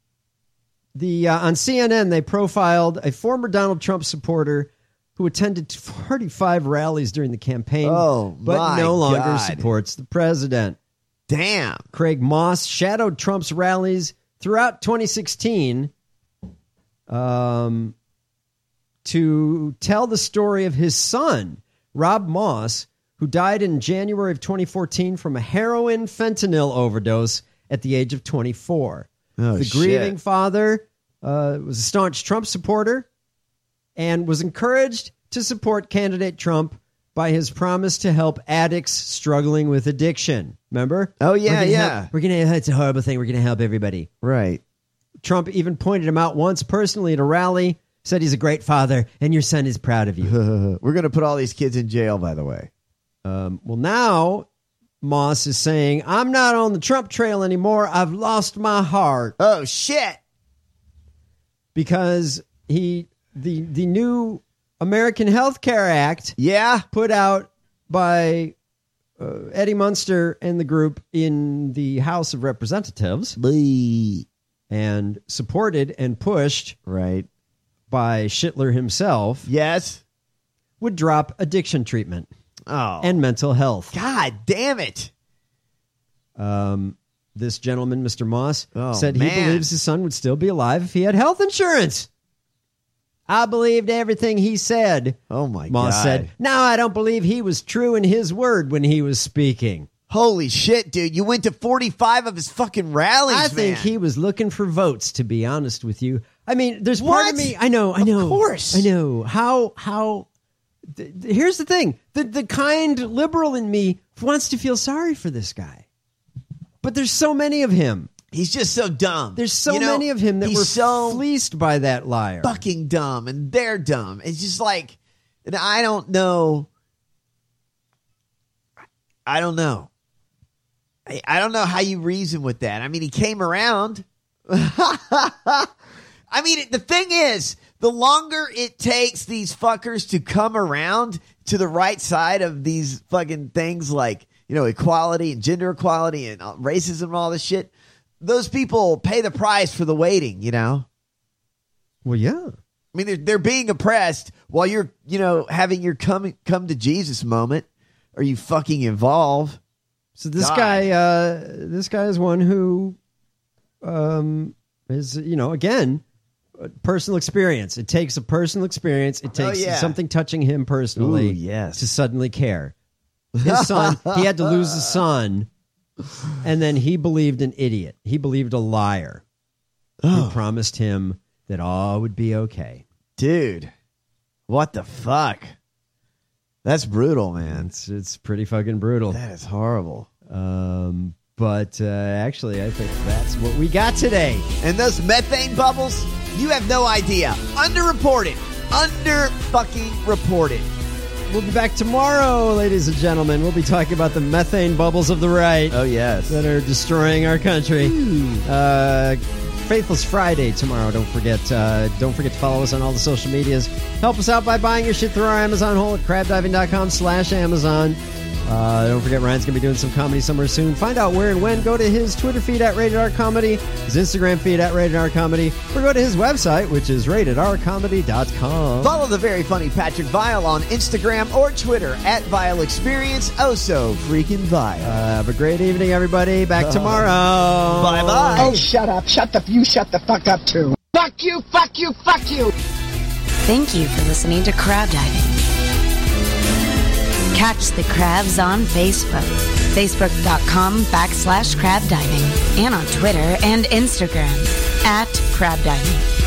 the uh, on C N N they profiled a former Donald Trump supporter who attended forty-five rallies during the campaign, Oh, but my no longer God. supports the president. Damn. Craig Moss shadowed Trump's rallies throughout twenty sixteen um, to tell the story of his son, Rob Moss, who died in January of twenty fourteen from a heroin fentanyl overdose at the age of twenty-four. Oh, the shit. grieving father uh, was a staunch Trump supporter and was encouraged to support candidate Trump by his promise to help addicts struggling with addiction. Remember? Oh, yeah, We're gonna yeah. help- we're going to, it's a horrible thing. We're going to help everybody. Right. Trump even pointed him out once personally at a rally, said he's a great father, and your son is proud of you. We're going to put all these kids in jail, by the way. Um, well, now Moss is saying, I'm not on the Trump trail anymore. I've lost my heart. Oh, shit. Because he, the, the new American Health Care Act, yeah, put out by uh, Eddie Munster and the group in the House of Representatives, Blee. and supported and pushed right by Schittler himself, yes, would drop addiction treatment oh. and mental health. God damn it. Um, this gentleman, Mister Moss, Oh, said he man. believes his son would still be alive if he had health insurance. I believed everything he said. Oh, my Moss God. said, now I don't believe he was true in his word when he was speaking. Holy shit, dude. You went to forty-five of his fucking rallies, I man. think he was looking for votes, to be honest with you. I mean, there's part What? of me. I know, I know. Of course. I know. How, how, th- th- here's the thing. The, the kind liberal in me wants to feel sorry for this guy. But there's so many of him. He's just so dumb. There's so You know, many of him that he's were so fleeced by that liar. fucking dumb, and they're dumb. It's just like, and I don't know. I don't know. I, I don't know how you reason with that. I mean, he came around. I mean, the thing is, the longer it takes these fuckers to come around to the right side of these fucking things like, you know, equality and gender equality and racism and all this shit, those people pay the price for the waiting, you know? Well, yeah. I mean, they're, they're being oppressed while you're, you know, having your come, come to Jesus moment, or you fucking evolve. So this God. guy, uh, this guy is one who um, is, you know, again, personal experience. It takes a personal experience. It takes oh, yeah. something touching him personally Ooh, yes. to suddenly care. His son, he had to lose a son, and then he believed an idiot. He believed a liar oh. who promised him that all would be okay. Dude, what the fuck? That's brutal, man. It's, it's pretty fucking brutal. That is horrible. Um, but uh, actually, I think that's what we got today. And those methane bubbles, you have no idea. Underreported. Under fucking reported. We'll be back tomorrow, ladies and gentlemen. We'll be talking about the methane bubbles of the right. Oh, yes. That are destroying our country. Uh, Faithless Friday tomorrow. Don't forget uh, don't forget to follow us on all the social medias. Help us out by buying your shit through our Amazon hole at crabdiving.com slash Amazon. Uh, don't forget, Ryan's going to be doing some comedy somewhere soon. Find out where and when. Go to his Twitter feed at Rated R Comedy, his Instagram feed at Rated R Comedy, or go to his website, which is rated r comedy dot com. Follow the very funny Patrick Vile on Instagram or Twitter at Vile Experience. Oh, so freaking vile. Uh, have a great evening, everybody. Back tomorrow. Bye-bye. Oh, shut up. Shut the... You shut the fuck up, too. Fuck you, fuck you, fuck you. Thank you for listening to Crab Diving. Catch the crabs on Facebook, facebook.com backslash crab diving, and on Twitter and Instagram at crab diving.